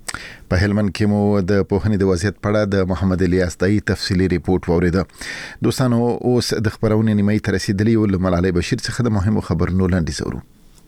په هلمند کې مو د پوهنې د وضعیت په اړه د محمد الیاس طیب تفصیلي ریپورت واوریده. دوستانو اوس د خبرونې نیمه ته رسیدلی او له ملالۍ بشیر څخه د مهمو خبرونو لاندې زورو.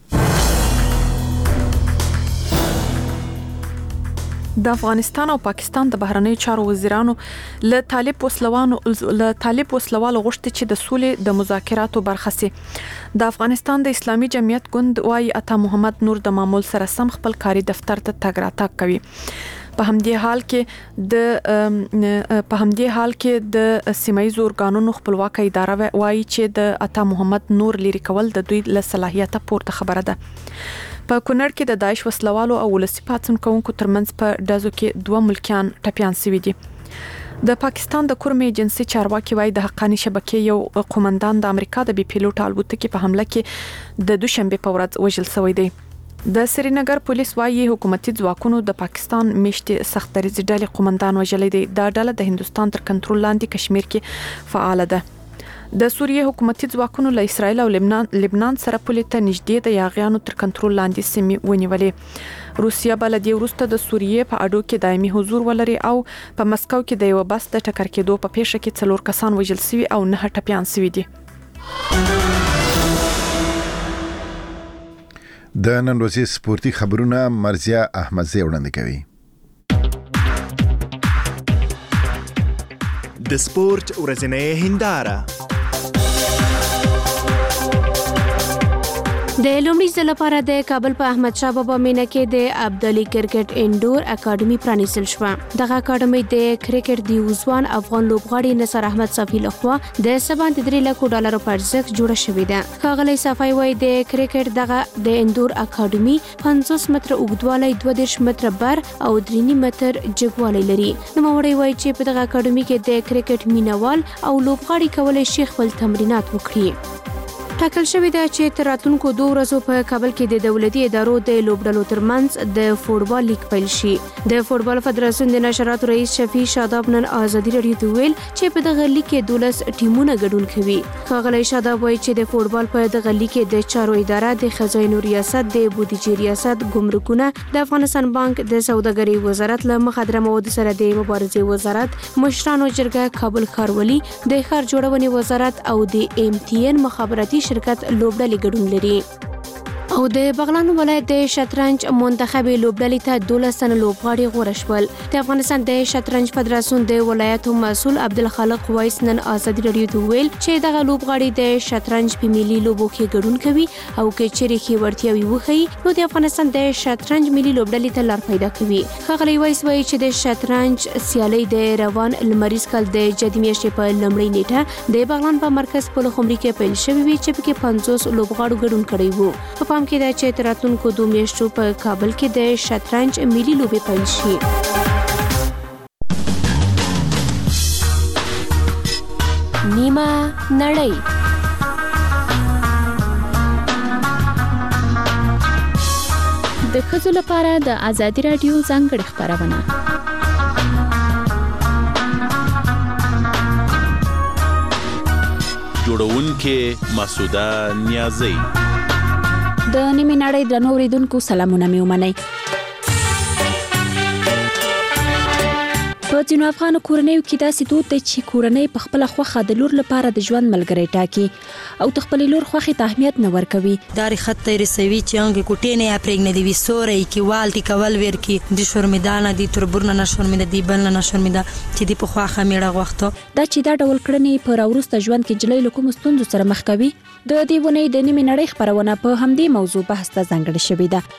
د افغانستان او پاکستان د بهرنیو چارو وزیرانو له طالب وسلوانو له طالب وسلوالو غوښتي چې د سولې د مذاکراتو برخه سي. د افغانستان د اسلامي جمعیت ګوند وايي عطا محمد نور د معمول سره سم خپل کاري دفتر ته تګ راتګ کوي. په همدې حال کې د په همدې حال کې د سیمایي اورګانونو خپلواکه اداره وايي چې د عطا محمد نور لري کول د دوی له صلاحیت پورته خبره ده. په کونړ کې د داعش وسلوالو او ولسي پاتون کوونکو ترمنځ په ډزو کې دوه ملکیان ټپيان شوي دي. د پاکستان د کورم ایجنسي چارواکي وايي د حقانی شبکې یو قومندان د امریکا د بي پیلوټ الوتکې په حمله کې د دوشنبه په ورځ وژل شوی دی. د سرینګر پولیس وايي حکومتي ځواکونو د پاکستان میشتې سخت دریځ ډلې قومندان وژلی دی. دا ډله د هندستان تر کنټرول لاندې کشمیر کې فعال ده. د سوریه حکومتي ځواکونو له اسرایل او لبنان لبنان سره پولې ته نږدې د یاغیانو تر کنټرول لاندې سیمې ونیولې. روسیا بل د وروسته د سوریه په اډو کې دایمي حضور ولري او په مسکو کې د یو بس د ټکر کېدو په پیښه کې څلور کسان وژل شوي او نه ټپيان شوي دي. د نن ورځې سپورتي خبرونه مرزیا احمدزی وړاندې کوي. د سپورت ورځنۍ هنداره. د لومړي ځل لپاره د کابل په احمد شاه بابا مینا کې د عبدالي کرکټ انډور اکیډمي پرانیستل شوه. دغه اکیډمي د کرکټ د وزوان افغان لوبغاړي نصر احمد صافي لخوا د سبعین درې لکو ډالرو په ارزښت جوړه شوې ده. ښاغلی صافي وایي د کرکټ دغه د انډور اکیډمي پنځوس متره اوږدوالی، دوه دېرش متره بر او درې نیم متر جګوالی لري. نوموړی وایي چې په دغه اکیډمي کې د کرکټ مینوال او لوبغاړي کولی شي خپل تمرینات وکړي. ټاکل شوې ده چې تر راتلونکو دوه ورځو په کابل کې د دولتي ادارو د لوبډلو ترمنځ د فوټبال لیګ پیل شي. د فوټبال فدراسیون د نشراتو رئیس شفیع شاداب نن ازادي راډیو ته ویل چې په دغه لیګ کې دولس ټیمونه ګډون کوي. ښاغلی شاداب وایي چې د فوټبال په دغه لیګ کې د چارو اداره، د خزاینو ریاست، د بودیجې ریاست، ګمرکونه، د افغانستان بانک، د سوداګرۍ وزارت، له مخدره موادو سره د مبارزې وزارت، مشرانو جرګه، کابل ښاروالي، د ښار جوړونې وزارت او د ایم ټي ان مخابراتي شرکت لوبډلې ګډون لري. او د بغلان ولایت د شطرنج منتخب لوبډلې ته دولس تنه لوبغاړي غوړه شول. د افغانستان د شطرنج فدراسیون د ولایتو مسؤل عبدالخالق وایس نن ازادي رادیو ته ویل چې دغه لوبغاړي د شطرنج په ملي لوبو کې ګډون کوي او کې چیرې کې ورتیاوي وخی نو د افغانستان د شطرنج ملي لوبډلې ته لار پیدا کوي. ښاغلی وایس وایي چې د شطرنج سیالي د روان لمریز کال د جدي میاشتې په لومړۍ نیټه د بغلان په مرکز په لخمري کې پیل شوی وي چې پکې پنځوس لوبغاړو ګډون کړی وو. په پام کې ده چې تر راتلونکو دوه میاشتو په کابل کې د شطرنج ملي لوبې پیل شي. نیمه نړۍ د ښځو لپاره د ازادي راډیو ځانګړې خپرونه. جوړونکې مسعوده نیازی. د نیمه نړۍ د نوریدونکو سلامونه مې ومنئ. په ځینو افغان کورنیو کې داسې دود دی چې کورنۍ په خپل خوخه د لور لپاره د ژوند ملګری ټاکي او د خپل لور خوخي ته اهمیت نه ورکوي. داري خط تیرې سوي چې انګ کوټې نه اپرېګ نه دی وسورې کې والتي کول ور کې د شرمدانه دي تربورنه نه شرمده دی بل نه شرمده چې دی په خوخه میړه غوښته دا چې دا ډول کړنې په راورسته ژوند کې جلې لکه مستوند سره مخ کوي. د دې ونې د نیمه نړۍ خبرونه په همدې موضوع بحث ته ځانګړې شوې ده.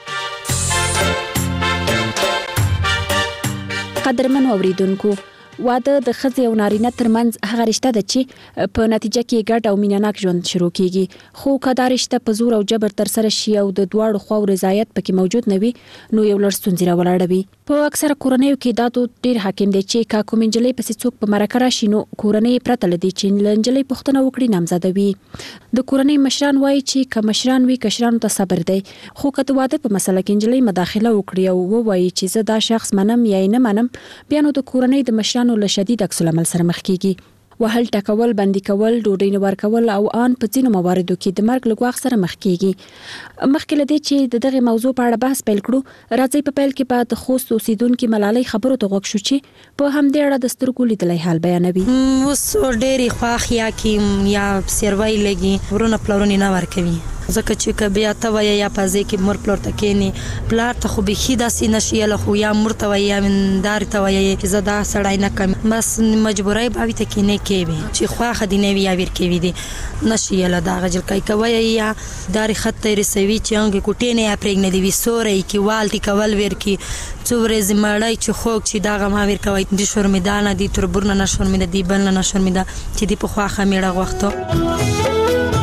قدرمن اوریدونکو، واده د ښځې او نارینه ترمنځ هغه رشته ده چې په نتیجه کې ګډ او میناناک ژوند شروع کیږي. خو که دا رشته په زور او جبر تر سره شي او د دواړو خواو رضایت پکې موجود نه وي نو یو لړ ستونزې راولاړوي. په اکثره کورنیو کې دا دود ډیر حاکم دی چې که کومې نجلۍ پسې څوک په مرکه راشي نو کورنۍ پرته له دې چې له نجلۍ پوښتنه وکړي نامزده وي. د کورنۍ مشران وایي چې که مشران وي کشرانو ته صبر دی. خو که د واده په مسله کې نجلۍ مداخله وکړي او ووایي چې زه دا شخص منم یا نه منم بیا نو د کورنۍ د مشرانو له شدید عکس العمل سره مخ کیږي. وهل ټکول، بندي کول، ډوډۍ نه ورکول او ان په ځینو مواردو کې د مرګ له ګواښ سره مخ کیږي. مخکې له دې چې د دغه موضوع په اړه بحث پیل کړو راځي په پیل کې بعد د خوست اوسیدونکو ملالۍ خبرو ته غوږ شو چې په همدې اړه د سترګو لیدلای حال بیانوي. اوس ډېری خواخ یا کې یا سروي لګي ورونه پلورونی نه ورکوي ځکه چې کبیا ته وای یا پازې کې مور پلور تکینی پلار ته خو به خیدا سینه شي له خو یا مرته وای یا مندار ته وای چې زدا سړای نه کم بس مجبورای باوی ته کې نه کېوي چې خو خدینه وی یا ور کې وی دي نشي له دا غجل کای کوي یا دار خط رسوي چې انګ کوټې نه اپرېګ نه دی وسورې کې والتي کول ور کې څورې زمړای چې خو چې دا غما ور کوي د شرمدانه دي تربورنه نه شرمده دی بل نه شرمده چې دی په خواخه میړه غوښته.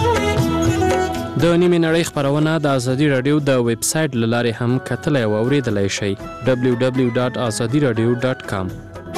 د نیمه نړۍ خبرونه د ازادي رادیو د ویب سټ لاره هم کتلای او اوریدلای شئ دبلیو دبلیو ډاټ ازادي رادیو ډاټ کام.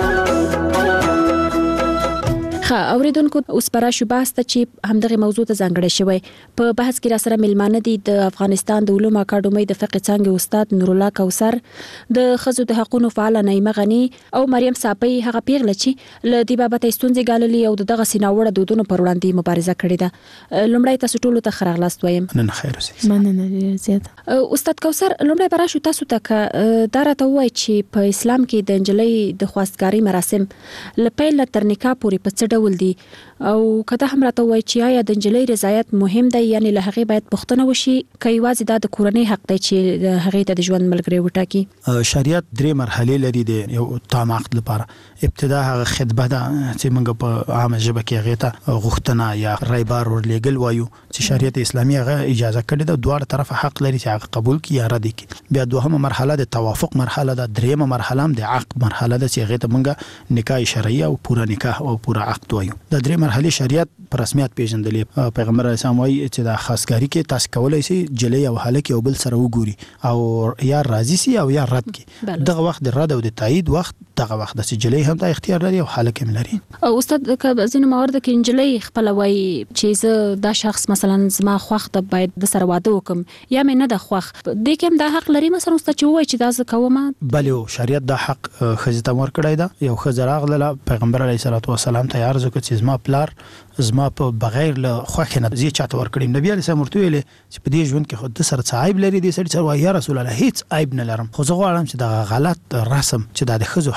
ښه اوریدونکو، اوس پر شوباسته چې همدغه موضوع ته ځانګړې شوی په بحث کې را سره ملمانه دي د افغانستان د علومو اکاډمۍ د فقې څانګې استاد نور الله کوثر، د ښځو د حقوقو فعال نعیمه غنی او مریم صاپی هغه پیغله چې له دې بابت ستونزې ګاللي او دغه سیناوړه دودونو پر وړاندې مبارزه کړې ده. لومړی تاسو ټول ته خراغلاست وایم. نن خیر اوسئ. مننه زیات. استاد کوثر، لومړی پر شو تاسو ته دا راته وایي چې په اسلام کې د انجلۍ د خواستګاری مراسم لپاره تر نکاح پورې په څه ډول دي او کله هم راته وایي چې آیا د انجلۍ رضایت مهم دی یعنی له هغه باید پوښتنه وشي که یوازې دا د کورنۍ حق دی چې د هغه ته د ژوند ملګری وټاکي. شریعت درې مرحلې لري د یو تام عقد لپاره. ابتدا هغه خطبه ده چې موږ په عامه ژبه کې هغه ته غوښتنه یا رایبار ورلېګل وایو چې شریعت اسلامي هغه اجازه کړې ده دواړه طرف حق لري چې هغه قبول کړي یا رد کړي. بیا دوهمه مرحله د توافق مرحله ده. دریمه مرحله هم د عقد مرحله ده چې هغه ته موږ نکاح شرعي او پورا نکاح او پورا عقد وایو. د درې مرحلې شریعت په رسمیت پیژندلې. پیغمبر اسلام وایي چې د خاصګاری کې تاسو کولای شئ جلې او هلک یو بل سره وګوري او یا راضي سي او یا رد کړي. دغه وخت د رد او د تایید وخت دغه وخت د جلې هم د اختیار لري او هلک هم لري. او استاد که ځینې موارد کې نجلۍ خپل وایي چې زه دا شخص مثلا زما خوښ ته باید د سره واده وکم یا مې نه د خوښ د کوم دا حق لري مثلا استاد چې وایي چې دا زه کوم. بلې شریعت دا حق ښځې ته ورکړی ده. یو ښځه راغله پیغمبر علیه الصلاۃ والسلام ته عرض وکړ چې زما پلار زما په بغیر له خوښ نه زی چاته ورکړم. نبی علیه السلام ورته ویل چې په دې ژوند کې خود سره څه عیب لري دې سړي سره یا رسول الله هیڅ عیب نه لرم خو زه غواړم چې دا غلط رسم چې د ښځو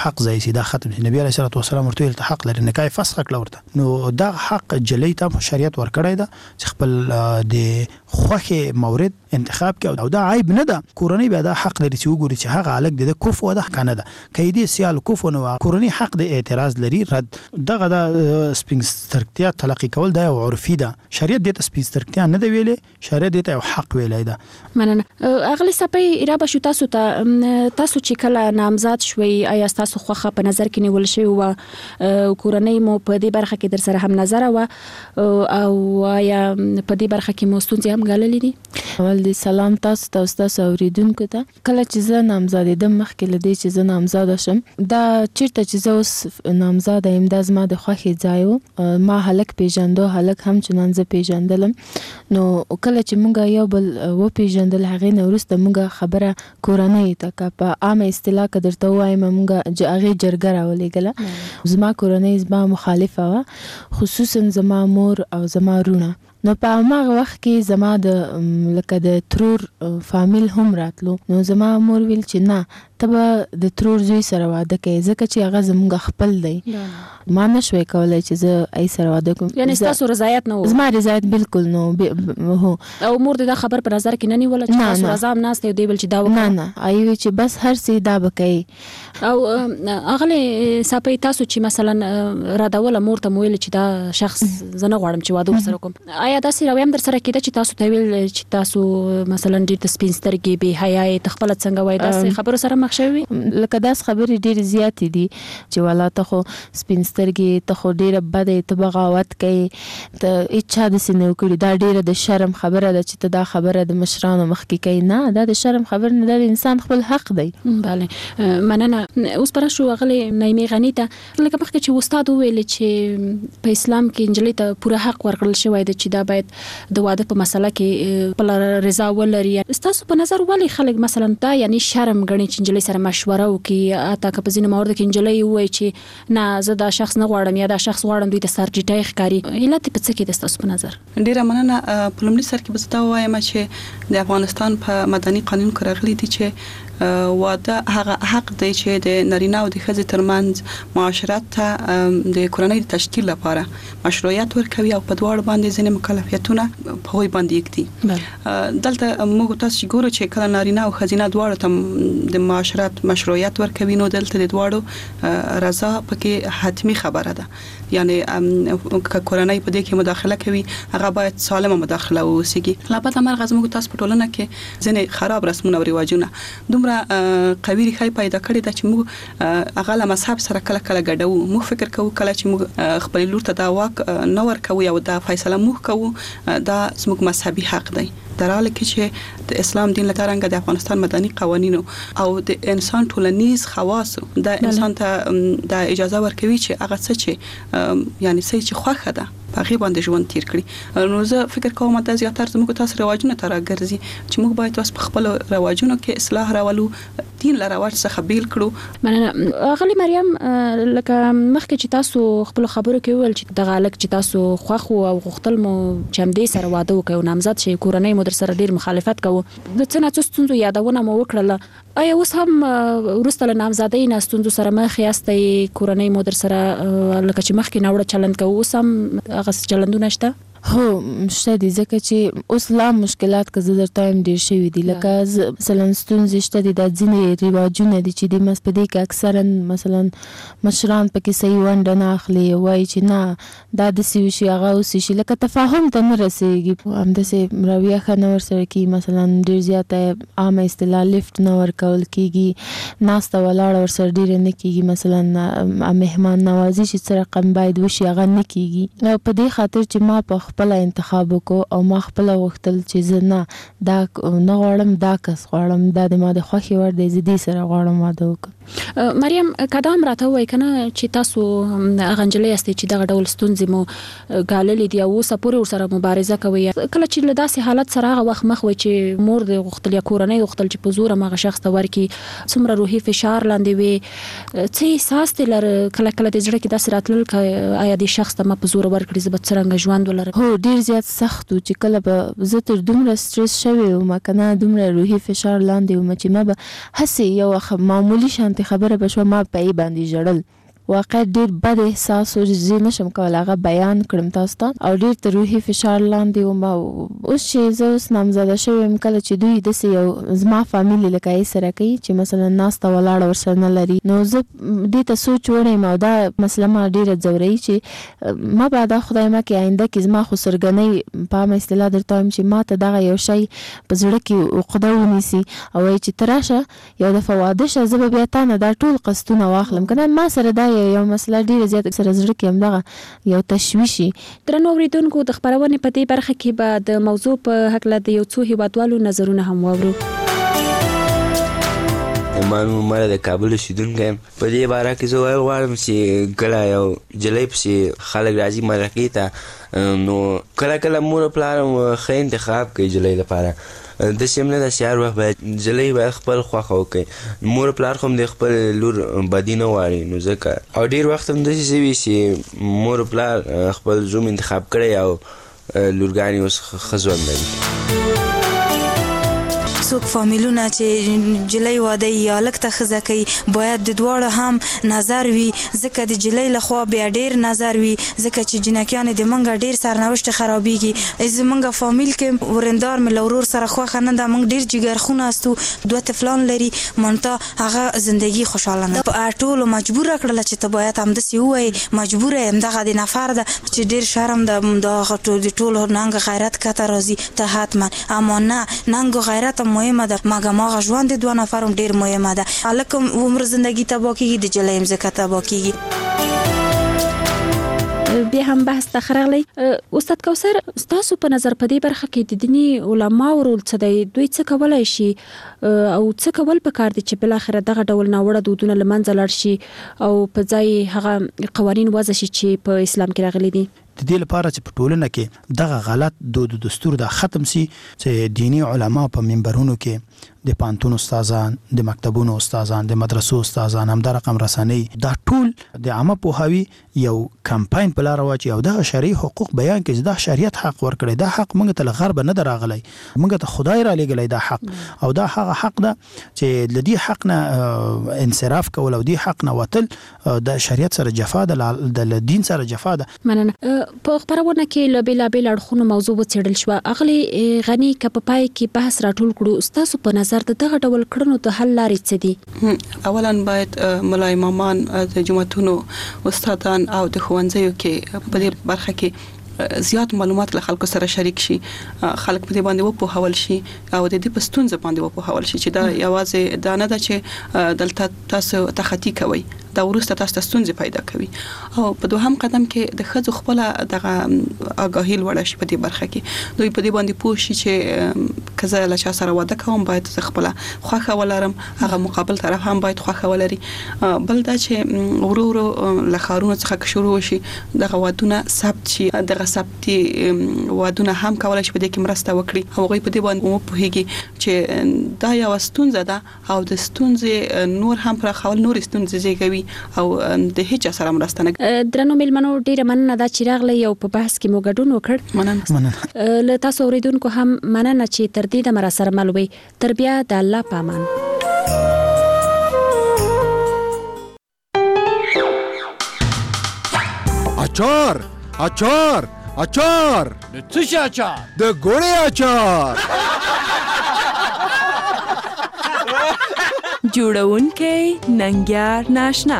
حق ځای سي دا ختم شي. نبی عليه الصلاه والسلام ورته حق لري نکاح فسخ کړ ورته نو دا حق جلی ته شریعت ورکړی دا چې خپل د خوخه مورد انتخاب کې او دا عیب نه ده. کورنۍ به دا حق لري چې وګوري چې هغه الګ د کفو ده کنه ده کیدی سیال کفو نو کورنۍ حق د اعتراض لري رد دغه د سپینسترکتیا تلقی کول دا یو عرفي ده. شریعت د سپینسترکتیا نه دی ویلې شریعت د حق ویلای ده. مننه. اغلی سپي را به شو تاسو ته تاسو چې کله نامزاد شوي آیا تاسو خوخه په نظر کې نیول شوی او کورنۍ مو په دې برخه کې در سره هم نظر و او آیا په دې برخه کې مو ستونزې هم غللې دي؟ اول دې سلام تاسو ته تاسو اوریدونکو ته. کله چې زه نامزادېدم مخکې له دې چې زه نامزاده شم دا چیرته چې زه اوس نامزاده یم دا زما د خوښې ځای و. ما هلک پیژندو هلک هم چنان زه پیژندلم نو کله چې موږ یو بل وپیژندل هغې نه وروسته موږ خبره کورنۍ ته که په عامه اصطلاح که درته ووایم موږ هغې جرګه راولېږله. زما کورنۍ زما مخالفه وه خصوصا زما مور او زما رونه. نو په هغه وخت کې زما د لکه د ترور فامیل هم راتلو نو زما مور ویل چې نه ته به د ترور زوی سره واده کوې ځکه چې هغه زموږ خپل دی. ما نشوی کولی چې زه ای سره واده کوم. یعنې ستاسو رضایت نه و؟ زما رضایت بالکل نه و. او مور دې دا خبر په نظر کې نه نیوله چې تاسو رضا هم ناست دی ویل چې دا وکړه؟ نه نه ای وی چې بس هر څه دا به کوي. او اغلی ساپی تاسو چې مثلا رادوله مور ته مو ویل چې دا شخص زه نه غواړم چې واده ورسره کوم آیا داسې رویه هم در سره کېده چې تاسو ته ویل چې تاسو مثلا ډېر د سپین سترګې بې حیا ته خپله څنګه وایي داسې خبرو سره مخ شوي؟ لکه داسې خبرې ډېرې زیاتې دي چې والا ته خو سپین سترګې ته خو ډېره بده ته بغاوت کوي ته هېچا داسې نه وکړي دا ډېره د شرم خبره ده چې ته دا خبره د مشرانو مخکې کوي. نه دا د شرم خبر نه ده د انسان خپل حق دی. بله مننه. اوس پر شو غلې نعیمې غني ته لکه مخکې چې استاد وویل چې په اسلام کې نجلۍ ته پوره حق ورکړل شوی دی چې دا باید د واده په مسله کې خپل رضا ولري. ستاسو په نظر ولې خلک مثلا دا یعنی شرم ګڼي چې نجلۍ سره مشوره وکړي اته که په ځینو موارد کې نجلۍ ووایي چې نه زه دا شخص نه غواړم یا دا شخص غواړم دوی ته سرټیټۍ ښکاري علت په څه کې د ستاسو په نظر؟ ډیره مننه. په لومړي سر کې به زه دا ووایم چې د افغانستان په مدني قانون کې راغلي دي چې واده هغه حق دی چې د نارینه او د ښځې ترمنځ معاشرت ته د کورنۍ د تشکیل لپاره مشروعیت ورکوي او په دواړو باندې ځینې مکلفیتونه په هغوی باندې یږدي. دلته موږ تاسو چې ګورو چې کله نارینه او ښځینه دواړو ته د معاشرت مشروعیت ورکوي نو دلته د دواړو رضا پکې حتمی خبره ده. یعنی که کورنۍ په دې کې مداخله کوي هغه باید سالمه مداخله ووسیږي. البته مرغه زموږ تاسو په ټولنه کې ځینې خراب رسمونه او رواجونه دومره قوي ریښې پیدا کړې ده چې موږ هغه له مذهب سره کله کله ګډوو. موږ فکر کوو کله چې موږ خپل لور ته دا واک نه ورکوو یا دا فیصله موږ کوو دا زموږ مذهبي حق دی. در حالی کې چې د اسلام دین له ترڅنګ د افغانستان مدني قوانینو او د انسان ټولنیز خواص د انسان ته د اجازه ورکوي چې هغه څه چې یعنی څه چې خوښه ده هغه باندې ژوند تیر کړي. نو زه فکر کوم دا زیاتره زموږ تاسو رواجونه تر راګرځي چې موږ باید اوس په خپل رواجونو کې اصلاح راولو دین له رواج څخه بیل کړو. مننه. غلی مریم لکه مخکې چې تاسو خپل خبرو کې ویل چې د غالک چې تاسو خوښ او غوښتل مو چې هم دې سره واده وکړو نامزد شي کورنۍ مو در سره ډیر مخالفت کوو د څه نه څه ستونزو یادونه مو وکړله آیا اوس هم وروسته له نامزدۍ نه ستونزو سره مخ یاستئ کورنۍ مو در سره لکه چې مخکې ناوړه چلند کوو اوس هم هغه چلندونه شته؟ هو شته دي ځکه چې اوس لا مشکلات که زه درته وایم ډېر شوي دي لکه مثلا ستونزې شته دي دا ځینې رواجونه دي چې د په دې کې اکثرا مثلا مشران پکې صحیح ونډه نه اخلي وایي چې نه دا داسې وشي هغه اوسې شي لکه تفاهم ته نه رسېږي همداسې رویه ښه نه ورسره کېږي مثلا ډېر زیاته عامه اصطلاح لفټ نه ورکول کېږي ناسته ولاړه ورسره ډېره نه کېږي مثلا مهمان نوازي چې څه رقم باید وشي هغه نه کېږي او په دې خاطر چې ما په خپل انتخاب وکړو او ما خپل وختل چې زه نه دا نه غواړم دا کس غواړم دا د ما د خوښې وړ دی زه دې سره غواړم واده وکړم. مریم کدام راته وای کنه چې تاسو غنجلې استې چې دغه ډول ستونزې مو ګاللې دي او اوس پورې ورسره مبارزه کوي کله چې له داسې حالت سره هغه وخت مخ وي چې مور د غختل یا کورنۍ غختل چې په زور مغه شخص ته ورکی څومره روحي فشار لاندې وي څه احساس تل کله کله د زړه کې داسې راتلل آیا د شخص ته په زور ورکړي زبر څنګه ژوند ولرم؟ هو ډیر زیات سخت چې کله به زه تر دومره سټرس شوی وم کنه دومره روحي فشار لاندې وم چې ما به هسې یو معمولی شان غونته خبره بشو ما په ای باندې جړل واقع ډیر بد احساس او زه نشم کولای هغه بیان کړم تاسو ته او ډیر تر روحي فشار لاندې و ما اوس چې زه اوس نامزاده شوم کله چې دوی د یو زما فامیلی لکه یې سره کوي چې مثلا ناس ته ولاړ ورسره نه لري نو زه دې ته سوچ وړم او دا مسله ما ډیره ځوري چې ما بعد خدای ما کې آینده کې زما خو سرګنۍ په ما اصطلاح درته وایم چې ما ته دغه یو شی په زړه کې عقده ونیسي او چې تراشه یو د فواده زه بیا تا نه دا ټول قسطونه واخلم کنه ما سره دا یو مسله ډیره زیات سره زړه کې همدغه یو تشویشي درنو اوریدونکو د خبرونه په دې برخه کې به د موضوع په حق له یو څو هیوادوالو نظرونه هم واورو. ایمان عمر د کابل اوسیدونکی په دې باره کې زه ویل غواړم چې کله یو جلۍ پسې خلک راځي مرکې ته نو کله کله مور پلار ښه انتخاب کوي جلۍ لپاره د سیمه د سیار وخت باید جلۍ باید خپل خوښه وکړي مور پلار خو هم د خپل لور بدي نه غواړي نو ځکه او ډېر وخت هم داسې شوي چې مور پلار خپل زوم انتخاب کړی او لورګانې اوس ښه ژوند لري. څوک فامیلونه چې جلۍ واده یا هلک ته ښځه کوي باید د دواړو هم نظر وي ځکه د جلۍ لخوا بیا ډېر نظر وي ځکه چې جنکیانې د موږ ډېر سرنوشت خرابېږي زموږ فامیل کې ورندار مې له ورور سره خوښه نه ده موږ ډېر جګرخونه استو دوه طفلان لري مونته هغه زندګي خوشحاله نه په ټولو مجبوره کړله چې ته باید همداسې ووایې مجبوره یم دغه د نفر ده چې ډېر شرم ده د ټولو ننګ غیرت کته راځي ته حتما اما نه ننګ غیرت مهمه ده مګر ما ژوند د دوه نفر هم ډیر مهمه ده هلک عمر زندگی تباه کیږي د جلۍ مځکه تباه کیږي. بیا هم بحث ته خرغلی استاد کوثر تاسو په نظر په دې برخه کې د دیني علماو رول څه دی دوی څه کولای شي او څه کول پکار دي چې بل اخر دغه ډول ناوړه دودونه لمنځه لاړ شي او په ځای هغه قوانین وضع شي چې په اسلام کې راغلي دي د دې لپاره چې په ټولنه کې دغه غلط دود دستور د ختم سي چې دینی علما په منبرونو کې د پانتون استادان د مکتبونو استادان د مدرسو استادان هم د رقم رسنۍ دا ټول د عامه پوهاوی یو کمپاین په لار واچي او د شرعي حقوق بیان کې د شریعت حق ورکړي دا حق موږ ته غرب نه دراغلی موږ ته خدای را لګلی دا حق او دا هغه حق ده چې لدی حق نه انصراف کول او دی حق نه وتل د شریعت سره جفا ده د دین سره جفا ده. مننه. په خبرونه کې له بېلابېلو اړخونو موضوع وڅېړل شوه اغلې غني که په پای کې بحث راټول کړو ستاسو په نظر د دغه ډول کړنو د حل لارې څه دي؟ اولا باید ملا امامان د جوماتونو استادان او د ښوونځیو کې په دې برخه کې زیات معلومات له خلکو سره شریک شي خلک په دې باندې وپوهول شي او د دې په ستونزه باندې وپوهول شي چې دا یوازې دا نه ده چې دلته تاسو تخطی کوي دا ورسته تاسو ستونزې پیدا کوي او په دوهم قدم کې د خځو خپل دغه آگاهی لوړ شي په دې برخه کې دوی په دې باندې پوه شي چې کزه له چا سره واده کوم باید خپل خوخه ولرم هغه مقابل طرف هم باید خوخه ولري بل دا چې ورو ورو له خارونو څخه شروع شي دغه وادونه ثبت شي دغه ثبتي وادونه هم کولای شي په دې کې مرسته وکړي هغه په دې باندې مو پوهیږي چې دا یو ستونزه ده او د ستونزې نور هم پر خول نور ستونزې زیږوي او د هیڅ سره مرسته نه. درنو ملمنو ډیره مننه دا چې راغلی یو په بحث کې مو ګډون وکړ. مننه. له تاسو اوریدونکو هم مننه چې تر دې د مرا سره ملوي تر بیا د الله پامان. اچار اچار اچار د څه شي اچار؟ د ګوړې اچار. جوړونکی ننګیار ناشنا.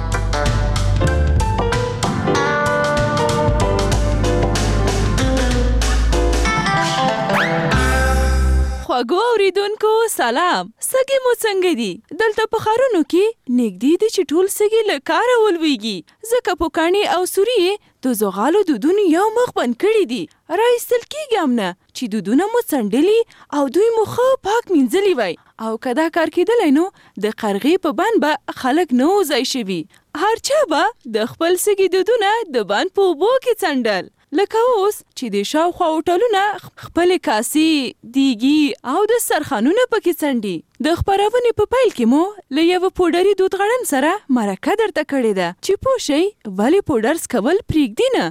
خواږو اوریدونکو سلام سګي مو څنګه دي دلته په خارونو کې نګدي دي چې ټول سګي له کاره ولويږي ځکه پوکانی او سوري د زغالو دودونه یو مخ بند کړی دي راایستل کېږي امنه چې دودونه مو څنډلي او دوی مو خو پاک مینځلي وای او کدا کار کېدلی نو د قرغې په بند به خلک نه وځای شوي هر چا به د خپل سګي دودونه د بند په اوبو کې څنډل لکه اوس چې د شاوخوا هوټلونه خپل کاسي دیګي او د سرخانونه پکې څنډي د خبرونې په پیل کې مو له یو پودري دود غړن سره مرکه درته کړې ده چې پوه شئ ولې پودر څکول پرېږدي نه.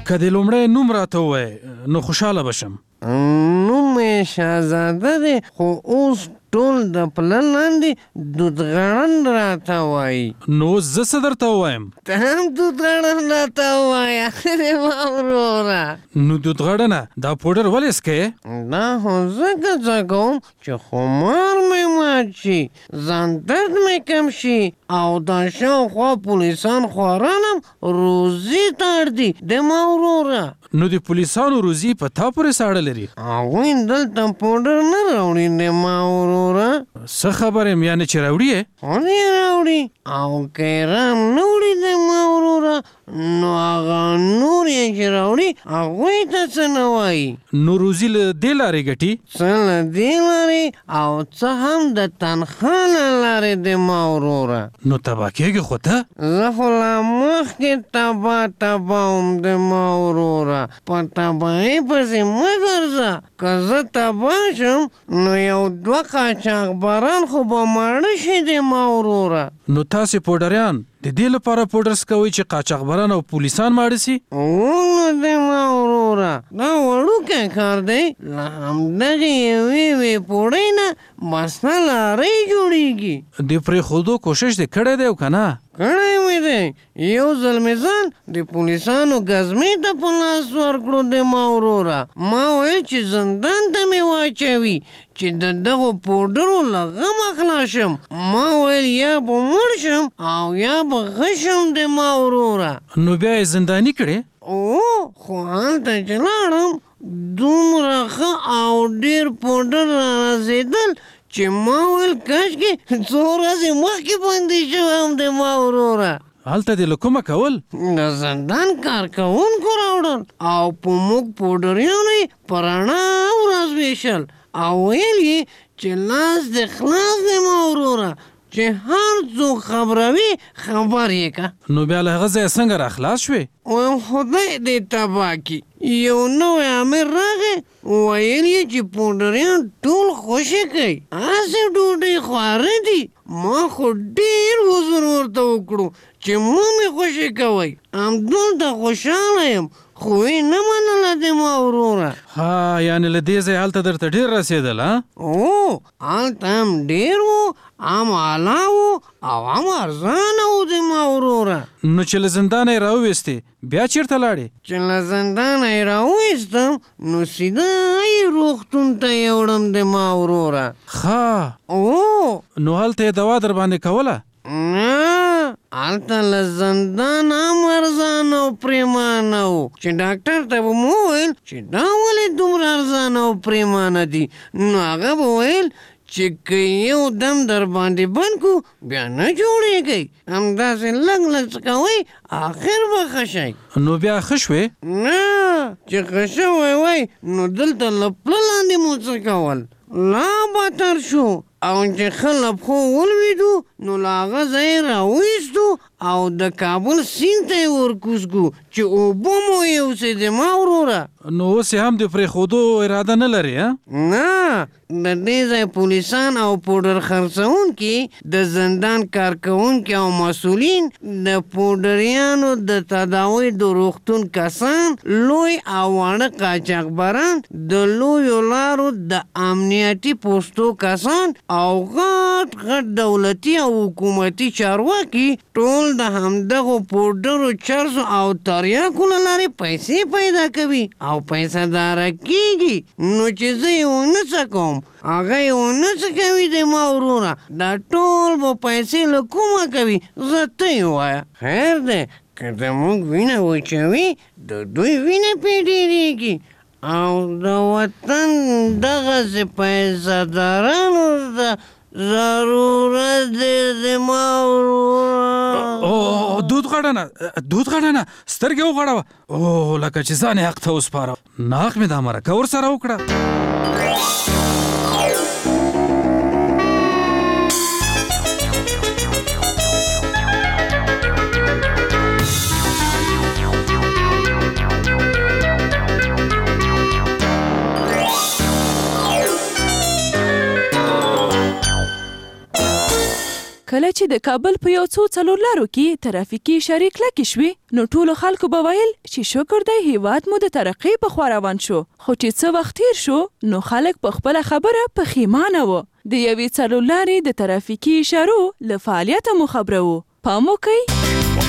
که د لومړی نوم راته ووایې نو خوشحاله بشم. نوم یې شهزاده دی خو اوس ټول د پله لاندې دودغړن راته وایي. نو زه څه درته ووایم؟ ته هم دودغړن راته ووایه زما وروره. نو دودغړنه دا پوډر ولې څکې؟ دا خو ځکه څه کوم چې خمار مې مات شي، ځان درد مې کم شي او دا شاوخوا پولیسان خوارانم روزي ته اړدي د ما وروره. نو د پولیسانو روزي په تا پورې ساړه لري؟ هغوی دلته پوډر نه راوړي د ما وروره. څه خبر یم یعنې چې راوړي یې؟ خو یې راوړي او که یې رام نه وړي د ما وروره نو هغه نور یې چې راوړي هغوی ته څه نه وایي. نو روزي له دې لارې ګټي؟ څه له دې لارې او څه هم د تنخوا له لارې د ما وروره. نو تباه کېږي خو ته؟ زه خو لا مخکې تباه تباه وم د ما وروره. په تباهۍ پسې مه ګرځه، که زه تباه شم نو یو دوه قاچاقبران خو به ماړه شي د ما وروره. نو تاسې پوډریان د دې لپاره پوډر څکوئ چې قاچاقبران او پولیسان ماړه سي؟ نو د ما وروره دا وړوکی کار دی، له همدغې یوې یوې پوړۍ نه بس نه لارۍ جوړېږي. د پرېښودو کوشش دې کړی دی او که نه؟ کړی مې دی. یو ځل مې ځان د پولیسانو ګزمې ته په لاس ورکړو د ما وروره. ما ویل چې زندان ته مې واچوي چې د دغو پوډرو له غمه خلاص شم. ما ویل یا به مړ شم او یا به ښه شم د ما وروره. نو بیا یې زنداني کړې؟ او خو هلته چې لاړم دومره ښه او ډېر پوډر را رسېدل چې ما ویل کاشکې څو ورځې مخکې بندي شوم د ما وروره. هلته دې له کومه کول؟ د زندان کارکوونکو راوړل او په موږ پوډریانو یې په رڼا ورځ ویشل او ویل یې چې لاس دې خلاص دی ما وروره چې هر څوک خبروي خبر یې که. نو بیا له هغه ځایه څنګه را خلاص شوې؟ وایم خدای دې تباه کړي. یو نوی امیر راغی ویل یې چې پوډریان ټول خوشي کوي، هسې ډوډۍ خواره دي. ما خو ډېر حضور ورته وکړو چې مه مې خوشي کوئ، همدلته خوشحاله یم، خو یې نه منله د ما وروره. ها یعنې له دې ځایه هلته درته ډېر رسېدل ها؟ او هلته هم ډېر و، هم اعلی و او هم ارزانه و د ما وروره. نو چې له زندانه یې راوویستې بیا چېرته لاړې؟ چې له زندانه یې راوویستم نو سیده یې روغتون ته یې وړم د ما وروره. ښه. او نو هلته یې دوا در باندې کوله؟ نه، هلته له زندان هم ارزانه او پریمانه و چې ډاکټر ته به مو وویل چې دا ولې دومره ارزانه او پریمانه دي نو هغه به ویل چې که یو دم در باندې بند کو بیا نه جوړېږئ، همداسې لږ لږ څه کوئ آخر به ښه شئ. نو بیا ښه شوې؟ نه، چې ښه شوی وای نو دلته له پله لاندې مو څه کول، لا بدتر شو. او چې ښه له پښو ولوېدو نو له هغه ځایه راوایستو او د کابل سیند ته یې ورکوز کړو چې اوبه مو یوسې د ما وروره. نو اوس یې هم د پرېښودو اراده نه لرې؟ نه، د دې ځای پولیسان او پوډر خرڅوونکي، د زندان کارکوونکي او مسؤلین، د پوډریانو د تداوۍ د روغتون کسان، لوی او واړه قاچاقبران، د لویو لارو د امنیتي پوستو کسان او غټ غټ دولتي او حکومتي چارواکي ټول د همدغو پوډرو چرسو او تریاکو له لارې پیسې پیدا کوي او پیسه داره کېږي. نو چې زه یې ونه څه کوم هغه یې ونه څه کوي د ما وروره، دا ټول به پیسې له کومه کوي، زه ته یې وایه. خیر دی که د موږ وینه وچوي د دوی وینه پې ډېرېږي او د وطن دغسې پیسه دارانو ته ضرورت دی د ما وروره. او دود غړنه دود غړنه سترګې وغړوه، او لکه چې ځان یې حق ته وسپاره. ناق مې دا مرکه ورسره وکړه. کله چې د کابل په یو څو څلور لارو کې ترافیکي اشارې کلکې شوې نو ټولو خلکو به ویل چې شکر دی هیواد مو د ترقۍ په خوا روان شو، خو چې څه وخت تیر شو نو خلک په خپله خبره پښیمانه وو. د یوې څلور لارې د ترافیکي اشارو له فعالیته مو خبره وو. پام وکئ.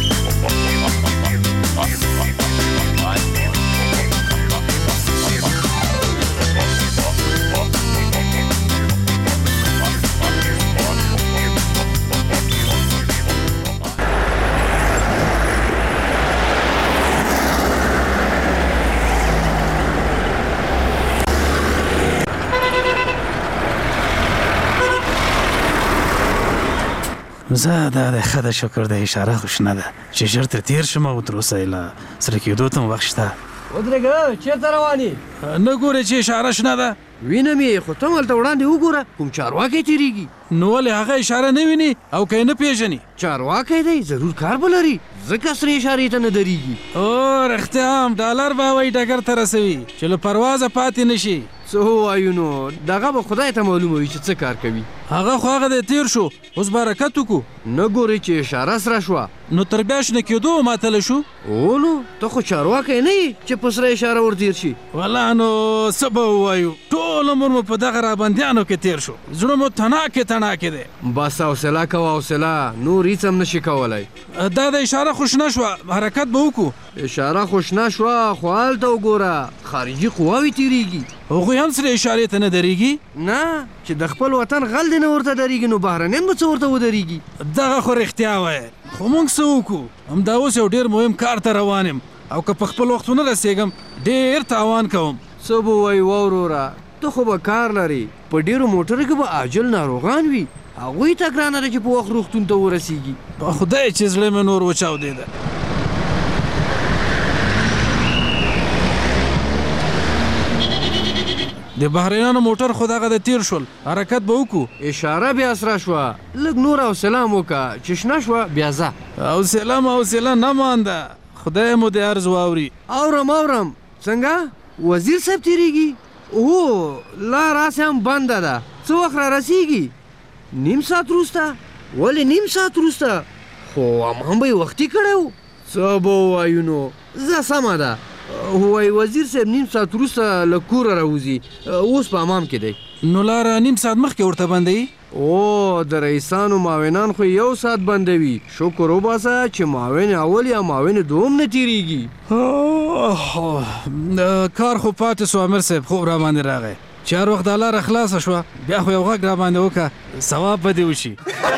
زه دا د ښه د شکر د اشاره خوشنه ده چې ژر تر تېر شم او تر اوسه یې له سره کېدو ته م وخت شته. ودرېږه چېرته روان یې؟ نه ګورې چې اشاره شنه ده؟ وینم یې، خو ته هلته وړاندې وګوره کوم چارواکی تېرېږي. نو ولې هغه اشاره نه ویني او که یې نه پېژني؟ چارواکی دی، ضرور کار به لري ځکه سرې اشارې ته نه درېږي. او رښتیا هم ډالر به هوایي ډګر ته رسوي چې له پروازه پاتې نه شي. څه ووایو نو دغه به خدای ته معلومه وي چې څه کار کوي. هغه خو هغه دی تېر شو، اوس به حرکت وکړو. نه ګورې چې اشاره سره شوه نو تر بیا شنه کېدو ماتله شو. او نو ته خو چارواکی نه یې چې په سره اشاره ور تېر شي. والله نو څه به ووایو، ټول عمر مو په دغه رابندیانو کې تېر شو، زړه مو تناکې تناکې دی. بس حوصله کوه حوصله، نور هېڅ هم نشي کولی. دا د اشاره خو شنه شوه، حرکت به وکړو. اشاره خو شنه شوه خو هلته وګوره خارجي قواوې تېرېږي. هغوی هم سرې اشارې ته نه درېږي؟ نه، چې د خپل وطن غل دې نه ورته درېږي نو بهرنیان به څه ورته ودرېږي. دغه خو رښتیا وایې، خو موږ څه وکړو؟ همدا اوس یو ډېر مهم کار ته روان یم او که په خپل وخت ونه رسېږم ډېر تاوان کوم. څه به وایي وروره، ته خو به کار لرې، په ډېرو موټرو کې به عاجل ناروغان وي، هغوی ته ګرانه ده چې په وخت روغتون ته ورسېږي. په خدای چې زړه مې نور وچاودېده. د بهرنیانو موټر خو دغه د تېر شول، حرکت به وکړو. اشاره بیا سره شوه، لږ نور حوصله م وکړه، چې شنه شوه بیا ځه. حوصله م حوصله نه مانده، خدای مو د عرض واوري. اورم اورم. څنګه وزیر صاحب تېرېږي؟ هو لار هسې هم بنده ده، څه وخت را رسېږي؟ نیم ساعت وروسته. ولې نیم ساعت وروسته؟ خو هم به یې وختي کړی و. څه به ووایو نو، ځه سمه ده. وایي وزیر صاحب نیم ساعت وروسته له کوره راوځي، اوس په حمام کې دی. نو لاره نیم ساعت مخکې ورته بندوي؟ او د رئیسانو معاونان خو یو ساعت بندوي. شکر وباسه چې معاون اول یا معاون دوم نه تېرېږي. کار خو پاتې سو امیر صاحب، خوب را باندې راغی چې هر وخت دا لاره خلاصه شوه بیا خو یو غږ را باندې وکړه، ثواب به دې وشي.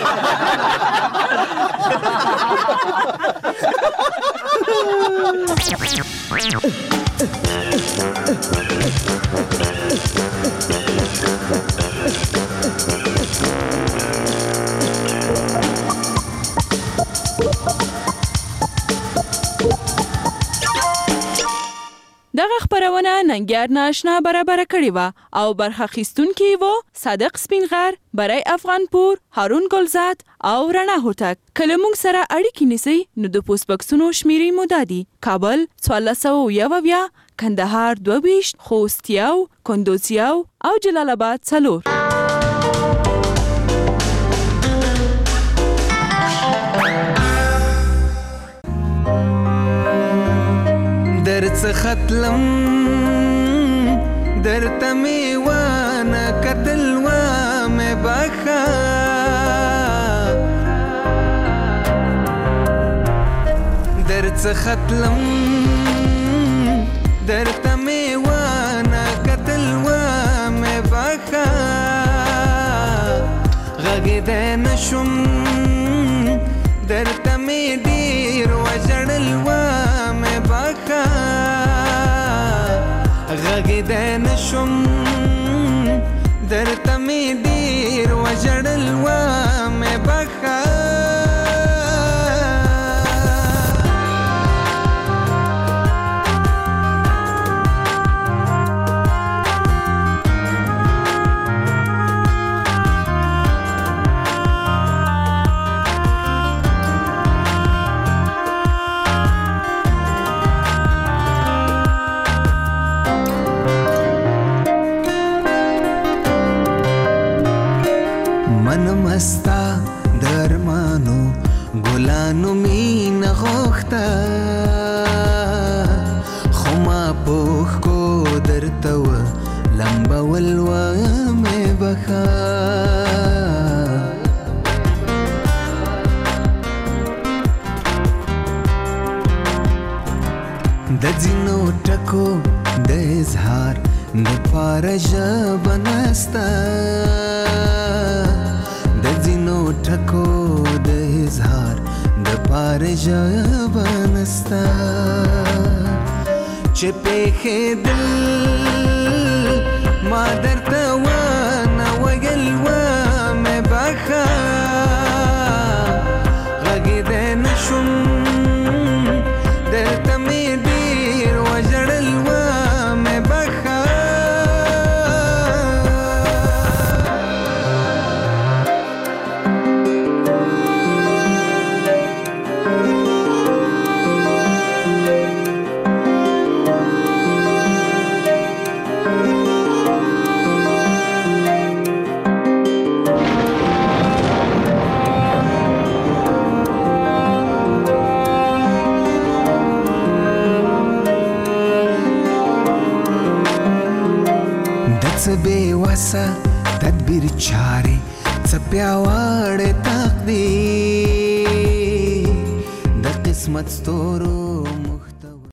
دغه خبرونه ننګیار ناشنا برابر کړې وه او برخه اخیستونکي وو صادق سپینغر، برای افغانپور، هارون ګلزاد او رڼا هوتک. که له موږ سره اړیکې نیسئ نو د پوسټ بکسونو شمیرې مو دا دي: کابل څوارلس سوه اویا اویا، کندهار دوه ویشت، خوست یو، کندوز یو او جلال آباد څلور. درڅ ختلم درته می وانه کتل و می بخا درڅ ختلم درته می وانه کتل و می بخا غږیدای نشم درته می ډیر وژړل و می بخا غږیدای نشم درته می ډیر وژړل و می بخا من مستا درمان ځانو مینه غوښته خو ما پوښ کو درته و لمبول ومې بخا د ځینو ټکو د اظهار د پاره ژبه نسته د ځینو ټکو د اظهار د پاره ژبه نسته چې پېښېدل ما درته ونه ویل ومې بخه غږېدی نه شوم درته مې ډېر وژړل ومې بخه څه بې وسه تدبیر چارې څه پیاوړی تقدیر د قسمت ستورو